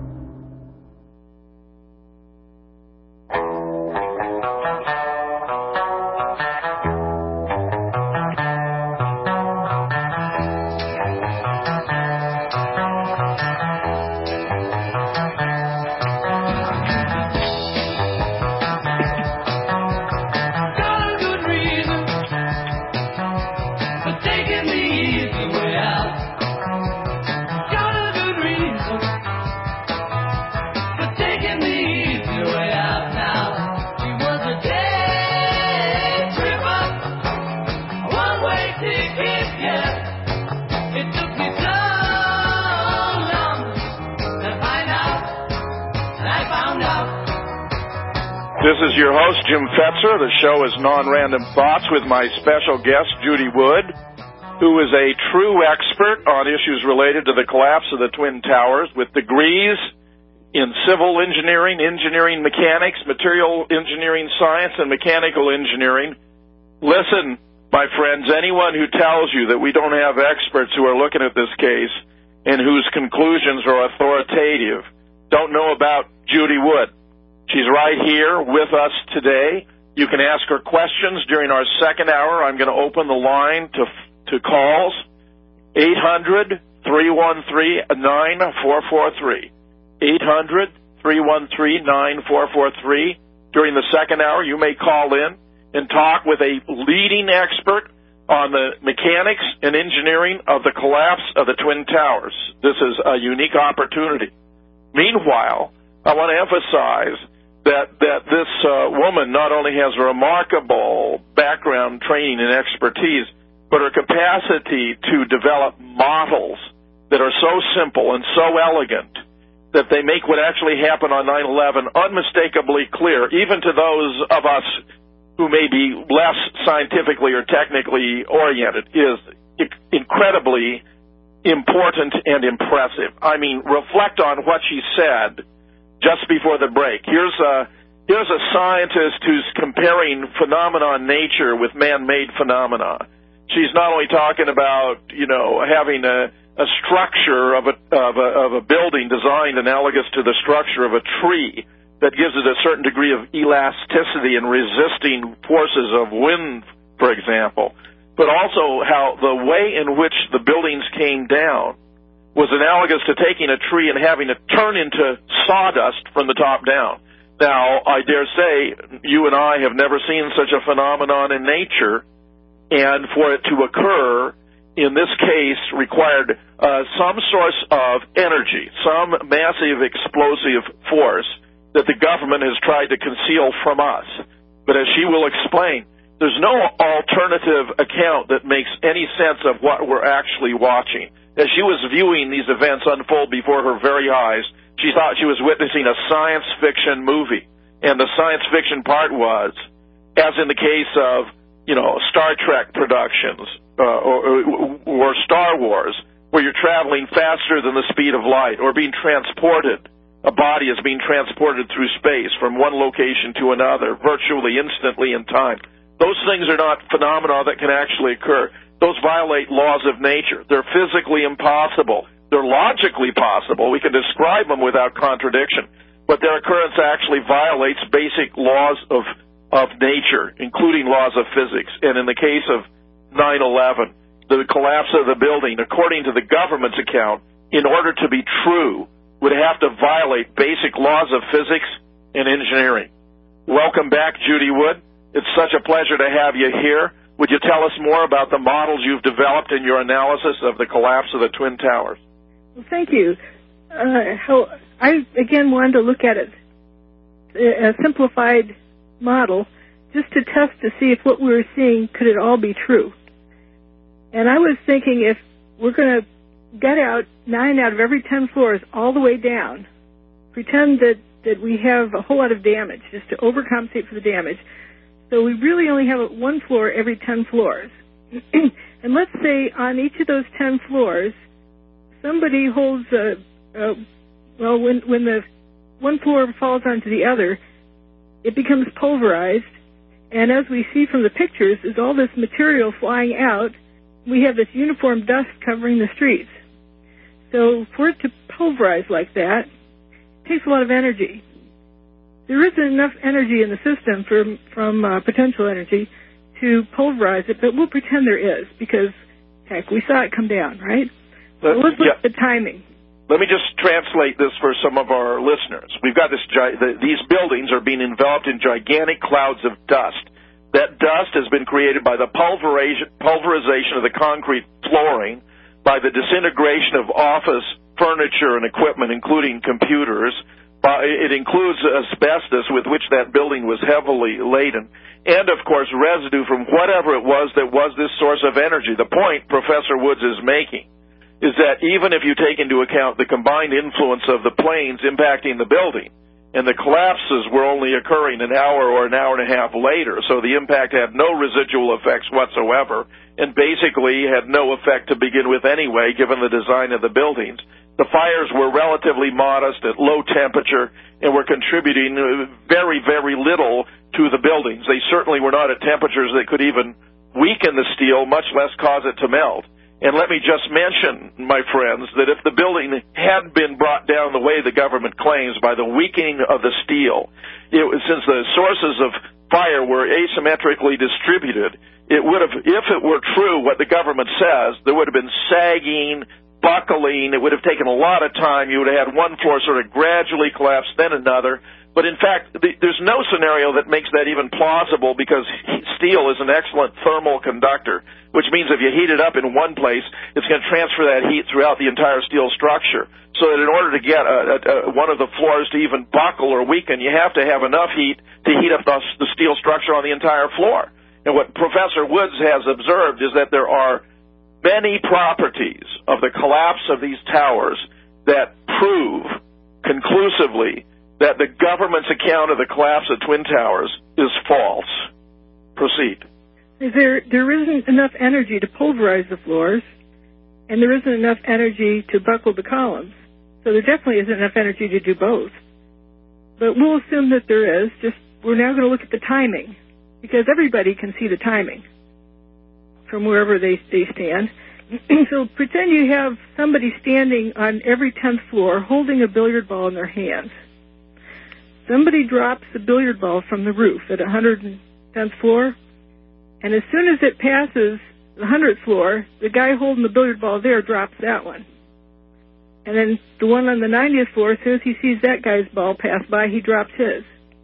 [SPEAKER 1] This is your host, Jim Fetzer. The show is Non-Random Thoughts with my special guest, Judy Wood, who is a true expert on issues related to the collapse of the Twin Towers with degrees in civil engineering, engineering mechanics, material engineering science, and mechanical engineering. Listen, my friends, anyone who tells you that we don't have experts who are looking at this case and whose conclusions are authoritative don't know about Judy Wood. She's right here with us today. You can ask her questions during our second hour. I'm going to open the line to to calls, eight hundred, three one three, nine four four three, eight hundred, three one three, nine four four three. During the second hour, you may call in and talk with a leading expert on the mechanics and engineering of the collapse of the Twin Towers. This is a unique opportunity. Meanwhile, I want to emphasize that that this uh, woman not only has a remarkable background, training, and expertise, but her capacity to develop models that are so simple and so elegant that they make what actually happened on nine eleven unmistakably clear, even to those of us who may be less scientifically or technically oriented, is incredibly important and impressive. I mean, reflect on what she said just before the break. Here's a, here's a scientist who's comparing phenomena in nature with man-made phenomena. She's not only talking about, you know, having a a structure of a, of a of a building designed analogous to the structure of a tree that gives it a certain degree of elasticity and resisting forces of wind, for example, but also how the way in which the buildings came down was analogous to taking a tree and having it turn into sawdust from the top down. Now, I dare say you and I have never seen such a phenomenon in nature, and for it to occur in this case required uh, some source of energy, some massive explosive force that the government has tried to conceal from us. But as she will explain, there's no alternative account that makes any sense of what we're actually watching. As she was viewing these events unfold before her very eyes, she thought she was witnessing a science fiction movie. And the science fiction part was, as in the case of, you know, Star Trek productions, Uh, or, or Star Wars, where you're traveling faster than the speed of light, or being transported. A body is being transported through space from one location to another, virtually instantly in time. Those things are not phenomena that can actually occur. Those violate laws of nature. They're physically impossible. They're logically possible. We can describe them without contradiction. But their occurrence actually violates basic laws of, of nature, including laws of physics. And in the case of nine eleven, the collapse of the building, according to the government's account, in order to be true, would have to violate basic laws of physics and engineering. Welcome back, Judy Wood. It's such a pleasure to have you here. Would you tell us more about the models you've developed in your analysis of the collapse of the Twin Towers?
[SPEAKER 4] Well, thank you. Uh, how, I, again, wanted to look at it, a simplified model, just to test to see if what we were seeing, could it all be true. And I was thinking, if we're going to gut out nine out of every ten floors all the way down, pretend that, that we have a whole lot of damage, just to overcompensate for the damage, so we really only have one floor every ten floors. And let's say on each of those ten floors, somebody holds a, a well, when, when the one floor falls onto the other, it becomes pulverized, and as we see from the pictures, is all this material flying out. We have this uniform dust covering the streets. So for it to pulverize like that, it takes a lot of energy. There isn't enough energy in the system from, from uh, potential energy to pulverize it, but we'll pretend there is, because, heck, we saw it come down, right?
[SPEAKER 1] Let,
[SPEAKER 4] so let's look
[SPEAKER 1] yeah.
[SPEAKER 4] at the timing.
[SPEAKER 1] Let me just translate this for some of our listeners. We've got this, the, these buildings are being enveloped in gigantic clouds of dust. That dust has been created by the pulverization, pulverization of the concrete flooring, by the disintegration of office furniture and equipment, including computers. Uh, it includes asbestos with which that building was heavily laden, and, of course, residue from whatever it was that was this source of energy. The point Professor Woods is making is that even if you take into account the combined influence of the planes impacting the building, and the collapses were only occurring an hour or an hour and a half later, so the impact had no residual effects whatsoever, and basically had no effect to begin with anyway, given the design of the buildings. The fires were relatively modest at low temperature and were contributing very, very little to the buildings. They certainly were not at temperatures that could even weaken the steel, much less cause it to melt. And let me just mention, my friends, that if the building had been brought down the way the government claims by the weakening of the steel, it, since the sources of fire were asymmetrically distributed, it would have, if it were true what the government says, there would have been sagging, buckling. It would have taken a lot of time. You would have had one floor sort of gradually collapse, then another. But in fact, the, there's no scenario that makes that even plausible, because steel is an excellent thermal conductor, which means if you heat it up in one place, it's going to transfer that heat throughout the entire steel structure. So that in order to get a, a, a, one of the floors to even buckle or weaken, you have to have enough heat to heat up the, the steel structure on the entire floor. And what Professor Woods has observed is that there are many properties of the collapse of these towers that prove conclusively that the government's account of the collapse of Twin Towers is false. Proceed.
[SPEAKER 4] There, there isn't enough energy to pulverize the floors, and there isn't enough energy to buckle the columns. So there definitely isn't enough energy to do both. But we'll assume that there is. Just we're now going to look at the timing, because everybody can see the timing from wherever they, they stand. So pretend you have somebody standing on every tenth floor holding a billiard ball in their hands. Somebody drops the billiard ball from the roof at one hundred tenth floor, and as soon as it passes the one hundredth floor, the guy holding the billiard ball there drops that one. And then the one on the ninetieth floor, as soon as he sees that guy's ball pass by, he drops his.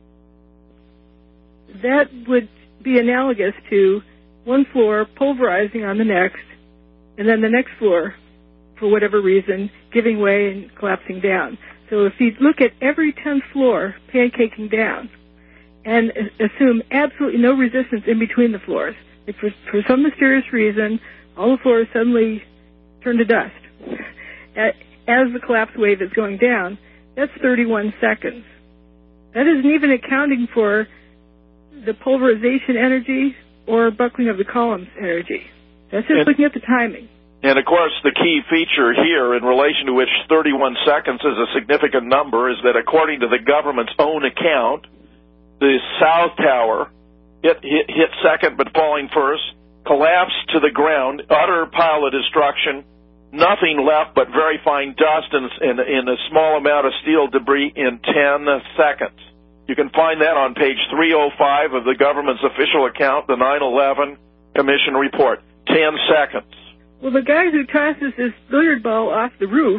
[SPEAKER 4] That would be analogous to one floor pulverizing on the next, and then the next floor, for whatever reason, giving way and collapsing down. So if you look at every tenth floor pancaking down and assume absolutely no resistance in between the floors, if for, for some mysterious reason all the floors suddenly turn to dust as the collapse wave is going down, that's thirty-one seconds. That isn't even accounting for the pulverization energy or buckling of the columns energy. That's just and, looking at the timing.
[SPEAKER 1] And, of course, the key feature here in relation to which thirty-one seconds is a significant number is that according to the government's own account, the South Tower hit, hit, hit second but falling first, collapsed to the ground, utter pile of destruction, nothing left but very fine dust and, and, and a small amount of steel debris in ten seconds. You can find that on page three oh five of the government's official account, the nine eleven Commission report. Ten seconds.
[SPEAKER 4] Well, the guy who tosses this billiard ball off the roof,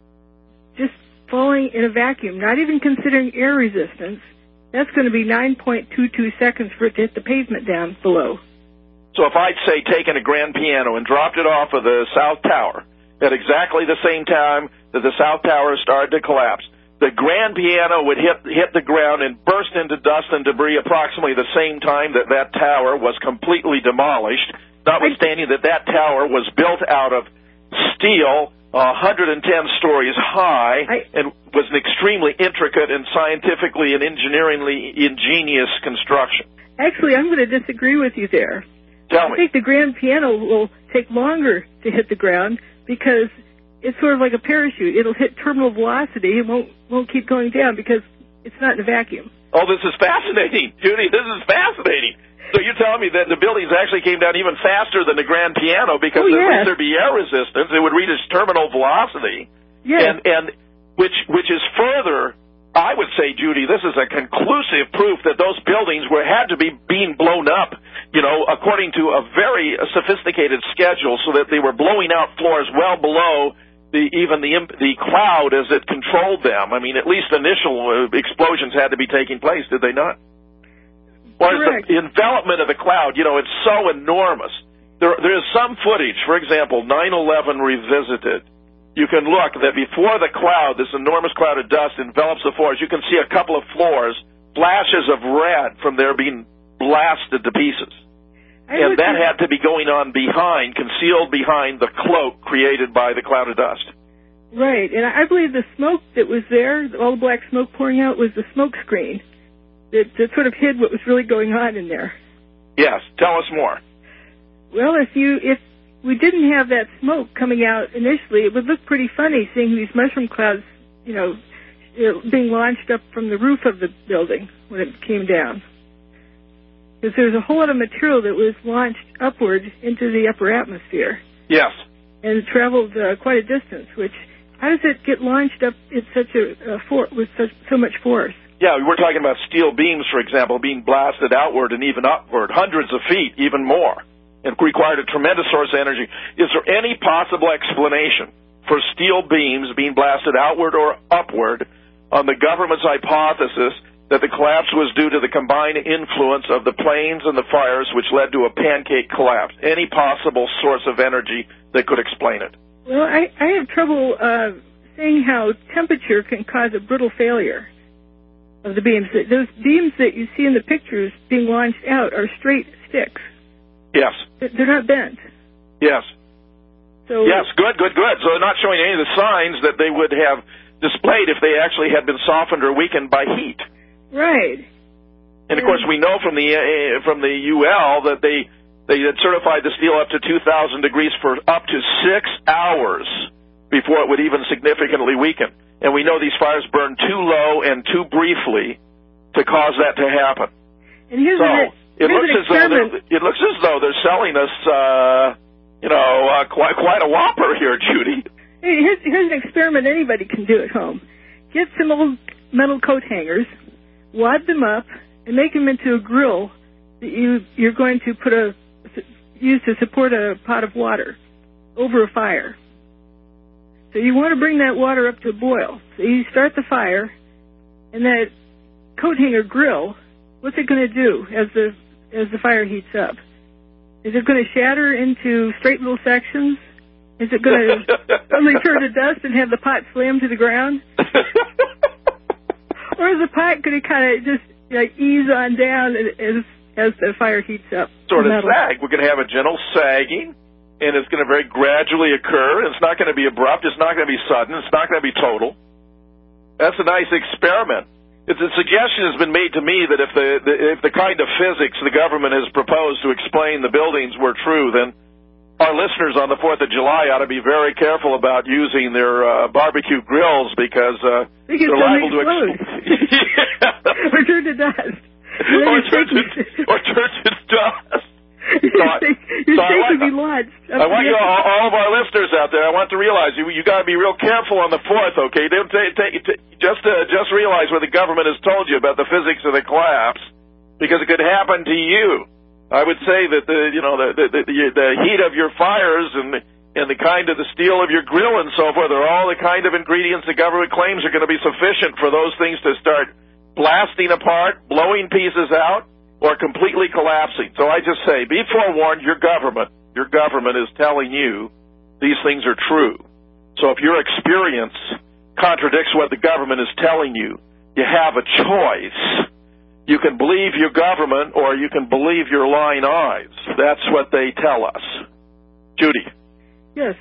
[SPEAKER 4] just falling in a vacuum, not even considering air resistance, that's going to be nine point two two seconds for it to hit the pavement down below.
[SPEAKER 1] So if I'd say taken a grand piano and dropped it off of the South Tower at exactly the same time that the South Tower started to collapse, the grand piano would hit hit the ground and burst into dust and debris approximately the same time that that tower was completely demolished, notwithstanding that that tower was built out of steel, one hundred ten stories high, I, and was an extremely intricate and scientifically and engineeringly ingenious construction.
[SPEAKER 4] Actually, I'm going to disagree with you there.
[SPEAKER 1] Tell
[SPEAKER 4] I
[SPEAKER 1] me.
[SPEAKER 4] think the grand piano will take longer to hit the ground because it's sort of like a parachute. It'll hit terminal velocity. It won't won't keep going down because it's not in a vacuum.
[SPEAKER 1] Oh, this is fascinating, Judy. This is fascinating. So you're telling me that the buildings actually came down even faster than the grand piano because
[SPEAKER 4] oh,
[SPEAKER 1] at
[SPEAKER 4] yes.
[SPEAKER 1] least there'd be air resistance. It would reach its terminal velocity.
[SPEAKER 4] Yes.
[SPEAKER 1] And, and which, which is further, I would say, Judy, this is a conclusive proof that those buildings were had to be being blown up, you know, according to a very sophisticated schedule so that they were blowing out floors well below the even the the cloud as it controlled them. I mean, at least initial uh, explosions had to be taking place, did they not? Whereas the envelopment of the cloud, you know, it's so enormous. There, there is some footage, for example, nine eleven Revisited. You can look that before the cloud, this enormous cloud of dust envelops the floors, you can see a couple of floors, flashes of red from there being blasted to pieces.
[SPEAKER 4] I
[SPEAKER 1] and that had to be going on behind, concealed behind the cloak created by the cloud of dust.
[SPEAKER 4] Right, and I believe the smoke that was there, all the black smoke pouring out, was the smoke screen. That, that sort of hid what was really going on in there.
[SPEAKER 1] Yes, tell us more.
[SPEAKER 4] Well, if you if we didn't have that smoke coming out initially, it would look pretty funny seeing these mushroom clouds, you know, being launched up from the roof of the building when it came down. Because there's a whole lot of material that was launched upward into the upper atmosphere.
[SPEAKER 1] Yes.
[SPEAKER 4] And it traveled uh, quite a distance, which, how does it get launched up in such a, uh, for, with such, so much force?
[SPEAKER 1] Yeah, we're talking about steel beams, for example, being blasted outward and even upward, hundreds of feet, even more. It required a tremendous source of energy. Is there any possible explanation for steel beams being blasted outward or upward on the government's hypothesis that the collapse was due to the combined influence of the planes and the fires which led to a pancake collapse? Any possible source of energy that could explain it?
[SPEAKER 4] Well, I, I have trouble uh, seeing how temperature can cause a brittle failure of the beams. Those beams that you see in the pictures being launched out are straight sticks.
[SPEAKER 1] Yes.
[SPEAKER 4] They're not bent.
[SPEAKER 1] Yes.
[SPEAKER 4] So
[SPEAKER 1] yes, good, good, good. So they're not showing any of the signs that they would have displayed if they actually had been softened or weakened by heat.
[SPEAKER 4] Right.
[SPEAKER 1] And of course, we know from the uh, from the U L that they they had certified the steel up to two thousand degrees for up to six hours before it would even significantly weaken. And we know these fires burn too low and too briefly to cause that to happen.
[SPEAKER 4] And here's
[SPEAKER 1] so
[SPEAKER 4] an,
[SPEAKER 1] it
[SPEAKER 4] here's
[SPEAKER 1] looks
[SPEAKER 4] an
[SPEAKER 1] as though they're- it looks as though they're selling us, uh, you know, uh, quite quite a whopper here, Judy.
[SPEAKER 4] Hey, here's, here's an experiment anybody can do at home. Get some old metal coat hangers, wad them up, and make them into a grill that you, you're going to put a use to support a pot of water over a fire. So you want to bring that water up to a boil. So you start the fire, and that coat hanger grill, what's it going to do as the as the fire heats up? Is it going to shatter into straight little sections? Is it going to suddenly turn to dust and have the pot slam to the ground? Or is the pot going to kind of just like ease on down as as the fire heats up?
[SPEAKER 1] Sort of sag. We're going to have a gentle sagging, and it's going to very gradually occur. It's not going to be abrupt. It's not going to be sudden. It's not going to be total. That's a nice experiment. It's a suggestion has been made to me that if the, the if the kind of physics the government has proposed to explain the buildings were true, then our listeners on the fourth of July ought to be very careful about using their uh, barbecue grills because uh,
[SPEAKER 4] because
[SPEAKER 1] they're liable to explode.
[SPEAKER 4] Or turn to dust.
[SPEAKER 1] or, turn to, or turn to dust.
[SPEAKER 4] Your steak
[SPEAKER 1] so
[SPEAKER 4] would be launched.
[SPEAKER 1] I want you, all, all of our listeners out there, I want to realize you you got to be real careful on the fourth, okay? Don't take, take, take, just uh, just realize what the government has told you about the physics of the collapse, because it could happen to you. I would say that the you know the the, the, the heat of your fires and and the kind of the steel of your grill and so forth are all the kind of ingredients the government claims are going to be sufficient for those things to start blasting apart, blowing pieces out, or completely collapsing. So I just say, be forewarned, your government, your government is telling you these things are true. So if your experience contradicts what the government is telling you, you have a choice. You can believe your government or you can believe your lying eyes. That's what they tell us. Judy.
[SPEAKER 4] Yes.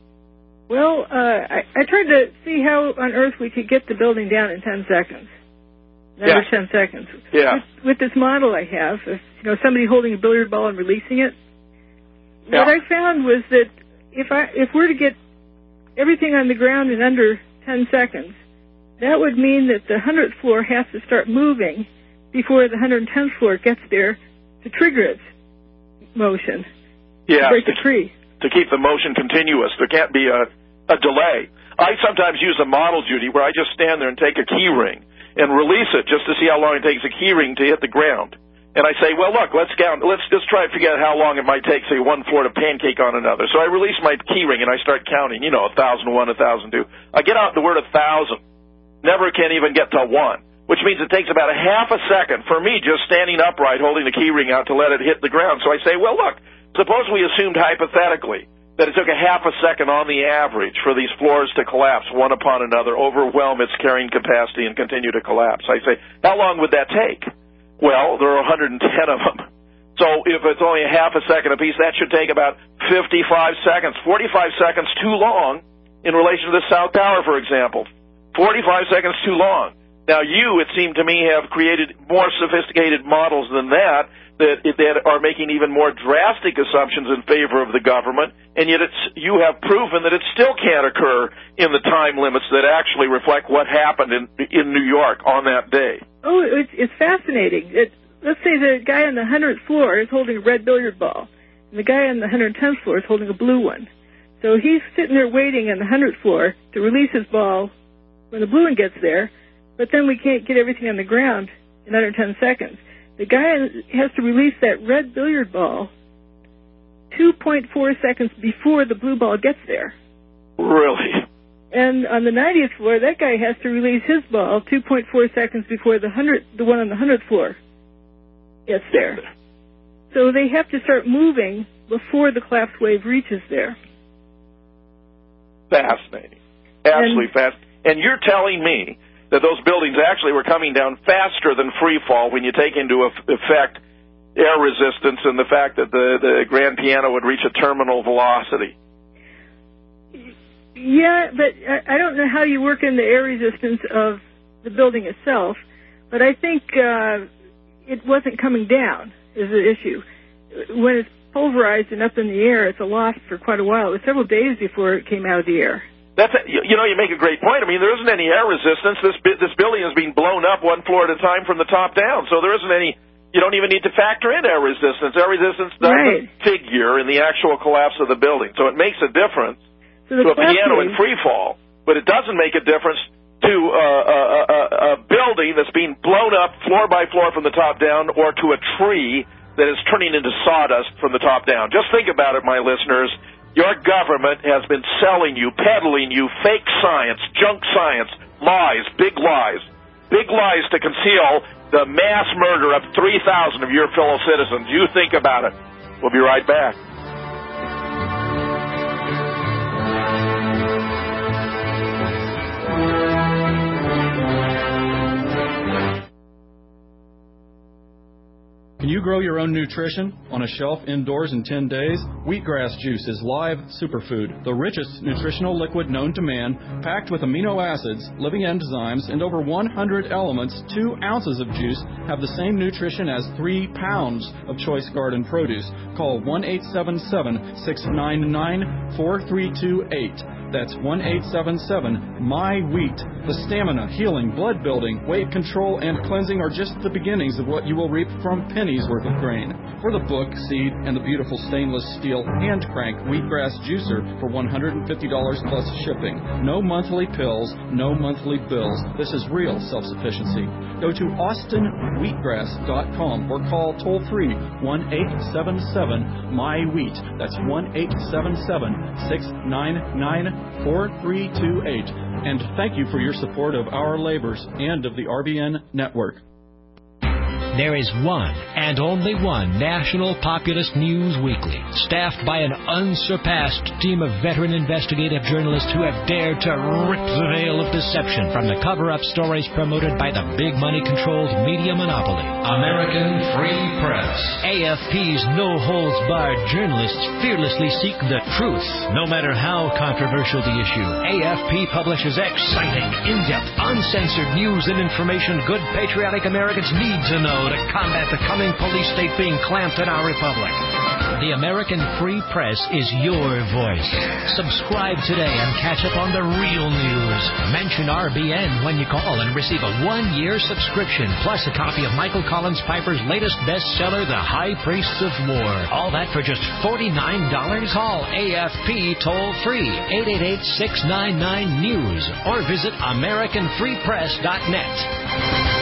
[SPEAKER 4] Well, uh, I, I tried to see how on earth we could get the building down in ten seconds. Another
[SPEAKER 1] yeah.
[SPEAKER 4] ten seconds.
[SPEAKER 1] Yeah.
[SPEAKER 4] With, with this model I have, if, you know, somebody holding a billiard ball and releasing it,
[SPEAKER 1] yeah.
[SPEAKER 4] what I found was that if I if we're to get everything on the ground in under ten seconds, that would mean that the hundredth floor has to start moving before the one hundred tenth floor gets there to trigger its motion.
[SPEAKER 1] Yeah.
[SPEAKER 4] To break
[SPEAKER 1] to,
[SPEAKER 4] the tree.
[SPEAKER 1] To keep the motion continuous. There can't be a, a delay. I sometimes use a model, Judy, where I just stand there and take a key ring and release it just to see how long it takes a key ring to hit the ground. And I say, well, look, let's count. Let's just try to figure out how long it might take, say, one floor to pancake on another. So I release my key ring and I start counting, you know, one thousand one, one thousand two. I get out the word one thousand. Never can even get to one, which means it takes about a half a second for me just standing upright holding the key ring out to let it hit the ground. So I say, well, look, suppose we assumed hypothetically that it took a half a second on the average for these floors to collapse one upon another, overwhelm its carrying capacity, and continue to collapse. I say, how long would that take? Well, there are one hundred ten of them. So if it's only a half a second apiece, that should take about fifty-five seconds. forty-five seconds too long in relation to the South Tower, for example. forty-five seconds too long. Now, you, it seemed to me, have created more sophisticated models than that, that, that are making even more drastic assumptions in favor of the government, and yet it's, you have proven that it still can't occur in the time limits that actually reflect what happened in, in New York on that day.
[SPEAKER 4] Oh, it's, it's fascinating. It, let's say the guy on the hundredth floor is holding a red billiard ball, and the guy on the one hundred tenth floor is holding a blue one. So he's sitting there waiting on the hundredth floor to release his ball when the blue one gets there, but then we can't get everything on the ground in under ten seconds. The guy has to release that red billiard ball two point four seconds before the blue ball gets there.
[SPEAKER 1] Really?
[SPEAKER 4] And on the ninetieth floor, that guy has to release his ball two point four seconds before the hundred, the one on the hundredth floor gets there. So they have to start moving before the collapse wave reaches there.
[SPEAKER 1] Fascinating. Absolutely fascinating. And you're telling me that those buildings actually were coming down faster than free fall when you take into effect air resistance and the fact that the, the grand piano would reach a terminal velocity.
[SPEAKER 4] Yeah, but I don't know how you work in the air resistance of the building itself, but I think uh, it wasn't coming down is the issue. When it's pulverized and up in the air, it's aloft for quite a while. It was several days before it came out of the air.
[SPEAKER 1] That's a, you know, you make a great point. I mean, there isn't any air resistance. This this building is being blown up one floor at a time from the top down, so there isn't any. You don't even need to factor in air resistance. Air resistance doesn't right. figure in the actual collapse of the building, so it makes a difference
[SPEAKER 4] so
[SPEAKER 1] to a piano in free fall, but it doesn't make a difference to uh, a, a, a building that's being blown up floor by floor from the top down, or to a tree that is turning into sawdust from the top down. Just think about it, my listeners. Your government has been selling you, peddling you fake science, junk science, lies, big lies, big lies to conceal the mass murder of three thousand of your fellow citizens. You think about it. We'll be right back.
[SPEAKER 8] Can you grow your own nutrition on a shelf indoors in ten days? Wheatgrass juice is live superfood, the richest nutritional liquid known to man, packed with amino acids, living enzymes, and over one hundred elements. Two ounces of juice have the same nutrition as three pounds of choice garden produce. Call one eight seven seven, six nine nine, four three two eight. That's one eight seven seven, M Y wheat. The stamina, healing, blood building, weight control, and cleansing are just the beginnings of what you will reap from pennies worth of grain. For the book, seed, and the beautiful stainless steel hand crank wheatgrass juicer for one hundred fifty dollars plus shipping. No monthly pills, no monthly bills. This is real self-sufficiency. Go to austin wheatgrass dot com or call toll-free one eight seven seven, M Y wheat. That's one eight seven seven, six nine nine, four three two eight. And thank you for your support of our labors and of the R B N network.
[SPEAKER 2] There is one and only one National Populist News Weekly, staffed by an unsurpassed team of veteran investigative journalists who have dared to rip the veil of deception from the cover-up stories promoted by the big money-controlled media monopoly. American Free Press. A F P's no-holds-barred journalists fearlessly seek the truth, no matter how controversial the issue. A F P publishes exciting, in-depth, uncensored news and information good patriotic Americans need to know to combat the coming police state being clamped in our republic. The American Free Press is your voice. Subscribe today and catch up on the real news. Mention R B N when you call and receive a one-year subscription, plus a copy of Michael Collins Piper's latest bestseller, The High Priests of War. All that for just forty-nine dollars. Call A F P toll-free, eight eight eight, six nine nine, news, or visit american free press dot net.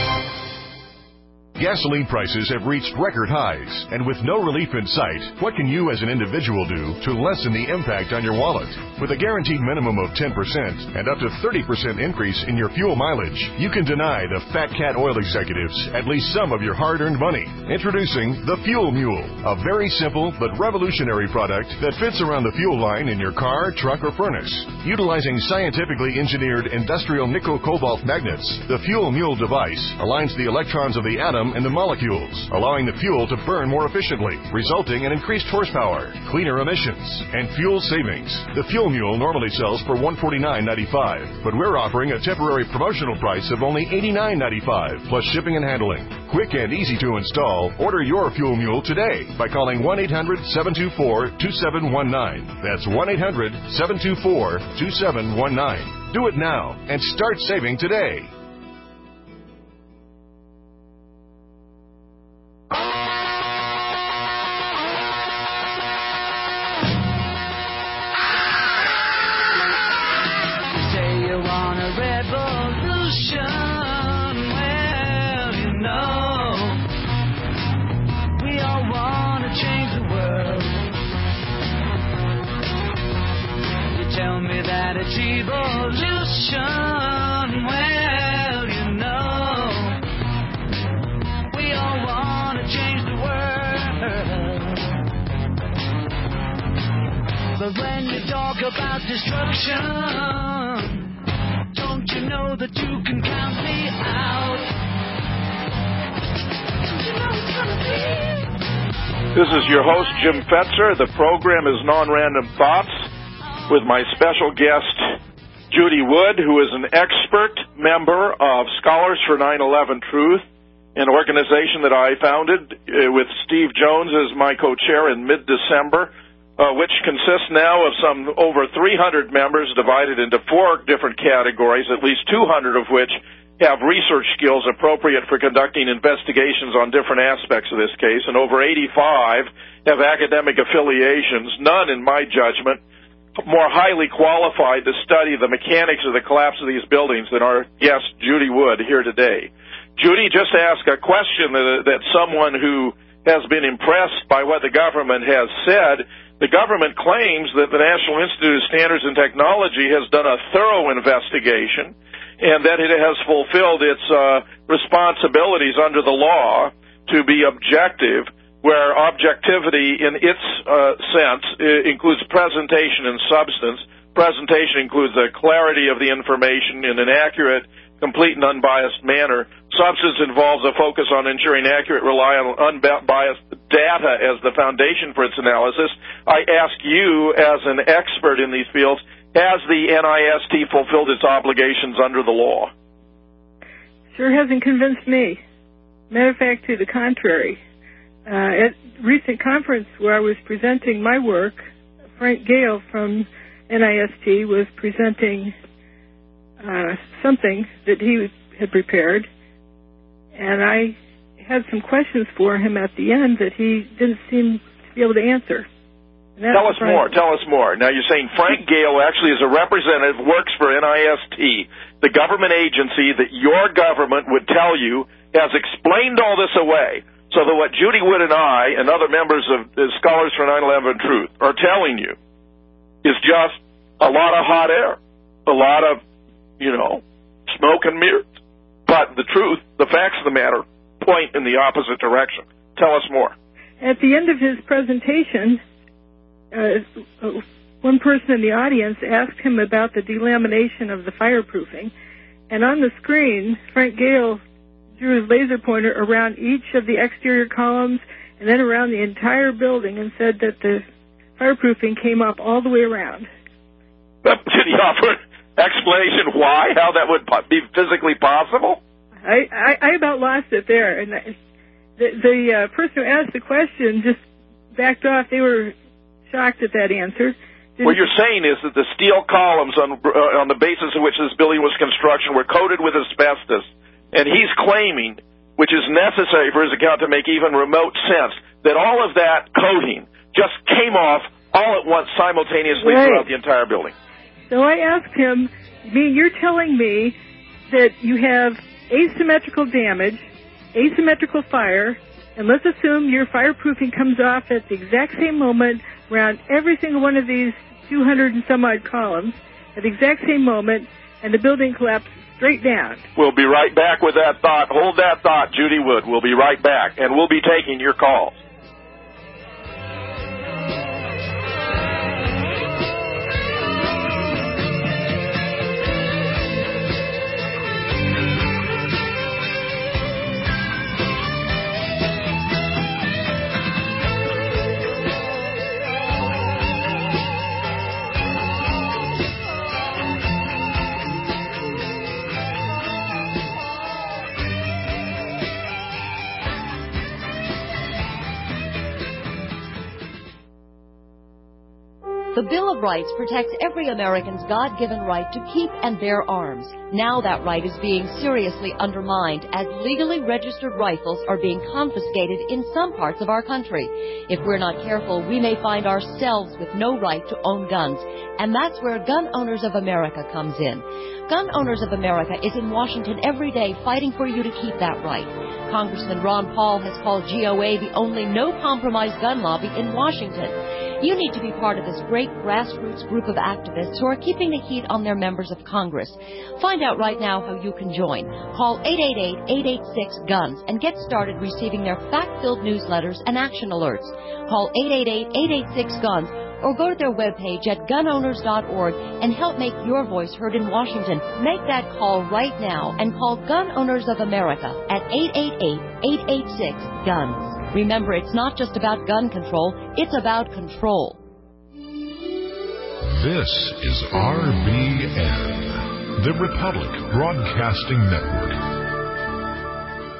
[SPEAKER 3] Gasoline prices have reached record highs, and with no relief in sight, what can you as an individual do to lessen the impact on your wallet? With a guaranteed minimum of ten percent and up to thirty percent increase in your fuel mileage, you can deny the Fat Cat oil executives at least some of your hard-earned money. Introducing the Fuel Mule, a very simple but revolutionary product that fits around the fuel line in your car, truck, or furnace. Utilizing scientifically engineered industrial nickel-cobalt magnets, the Fuel Mule device aligns the electrons of the atom and the molecules, allowing the fuel to burn more efficiently, resulting in increased horsepower, cleaner emissions, and fuel savings. The Fuel Mule normally sells for one hundred forty-nine dollars and ninety-five cents, but we're offering a temporary promotional price of only eighty-nine dollars and ninety-five cents, plus shipping and handling. Quick and easy to install. Order your Fuel Mule today by calling one eight hundred, seven two four, two seven one nine. That's one eight hundred, seven two four, two seven one nine. Do it now and start saving today.
[SPEAKER 7] It's evolution, well, you know, we all want to change the world. But when you talk about destruction, don't you know that you can count me out? Don't you know it's gonna be?
[SPEAKER 1] This is your host, Jim Fetzer. The program is Non-Random Thoughts. with my special guest, Judy Wood, who is an expert member of Scholars for nine eleven Truth, an organization that I founded uh, with Steve Jones as my co-chair in mid-December, uh, which consists now of some over three hundred members divided into four different categories, at least two hundred of which have research skills appropriate for conducting investigations on different aspects of this case, and over eighty-five have academic affiliations, none, in my judgment, more highly qualified to study the mechanics of the collapse of these buildings than our guest, Judy Wood, here today. Judy, just ask a question that, that someone who has been impressed by what the government has said. The government claims that the National Institute of Standards and Technology has done a thorough investigation and that it has fulfilled its uh, responsibilities under the law to be objective, where objectivity in its uh, sense includes presentation and substance. Presentation includes the clarity of the information in an accurate, complete, and unbiased manner. Substance involves a focus on ensuring accurate, reliable, unbiased data as the foundation for its analysis. I ask you, as an expert in these fields, has the N I S T fulfilled its obligations under the law?
[SPEAKER 4] Sure hasn't convinced me. Matter of fact, to the contrary. Uh, at a recent conference where I was presenting my work, Frank Gale from N I S T was presenting uh, something that he had prepared, and I had some questions for him at the end that he didn't seem to be able to answer.
[SPEAKER 1] Tell us more. Tell us more. Now, you're saying Frank Gale actually is a representative, works for N I S T, the government agency that your government would tell you has explained all this away, so that what Judy Wood and I and other members of the Scholars for nine eleven Truth are telling you is just a lot of hot air, a lot of, you know, smoke and mirrors. But the truth, the facts of the matter, point in the opposite direction. Tell us more.
[SPEAKER 4] At the end of his presentation, uh, one person in the audience asked him about the delamination of the fireproofing, and on the screen, Frank Gale drew his laser pointer around each of the exterior columns and then around the entire building and said that the fireproofing came up all the way around.
[SPEAKER 1] Did he offer explanation why, how that would be physically possible?
[SPEAKER 4] I, I, I about lost it there. And the, the uh, person who asked the question just backed off. They were shocked at that answer. Didn't
[SPEAKER 1] what you're saying is that the steel columns on, uh, on the basis of which this building was constructed were coated with asbestos. And he's claiming, which is necessary for his account to make even remote sense, that all of that coating just came off all at once simultaneously
[SPEAKER 4] right.
[SPEAKER 1] throughout the entire building.
[SPEAKER 4] So I asked him, I mean, you're telling me that you have asymmetrical damage, asymmetrical fire, and let's assume your fireproofing comes off at the exact same moment around every single one of these two hundred and some odd columns at the exact same moment, and the building collapses straight down.
[SPEAKER 1] We'll be right back with that thought. Hold that thought, Judy Wood. We'll be right back, and we'll be taking your calls.
[SPEAKER 11] The Bill of Rights protects every American's God-given right to keep and bear arms. Now that right is being seriously undermined as legally registered rifles are being confiscated in some parts of our country. If we're not careful, we may find ourselves with no right to own guns. And that's where Gun Owners of America comes in. Gun Owners of America is in Washington every day fighting for you to keep that right. Congressman Ron Paul has called G O A the only no-compromise gun lobby in Washington. You need to be part of this great grassroots group of activists who are keeping the heat on their members of Congress. Find out right now how you can join. Call eight eight eight, eight eight six, GUNS and get started receiving their fact-filled newsletters and action alerts. Call eight eight eight, eight eight six, GUNS or go to their webpage at gun owners dot org and help make your voice heard in Washington. Make that call right now and call Gun Owners of America at eight eight eight, eight eight six, GUNS. Remember, it's not just about gun control, it's about control.
[SPEAKER 12] This is R B N, the Republic Broadcasting Network.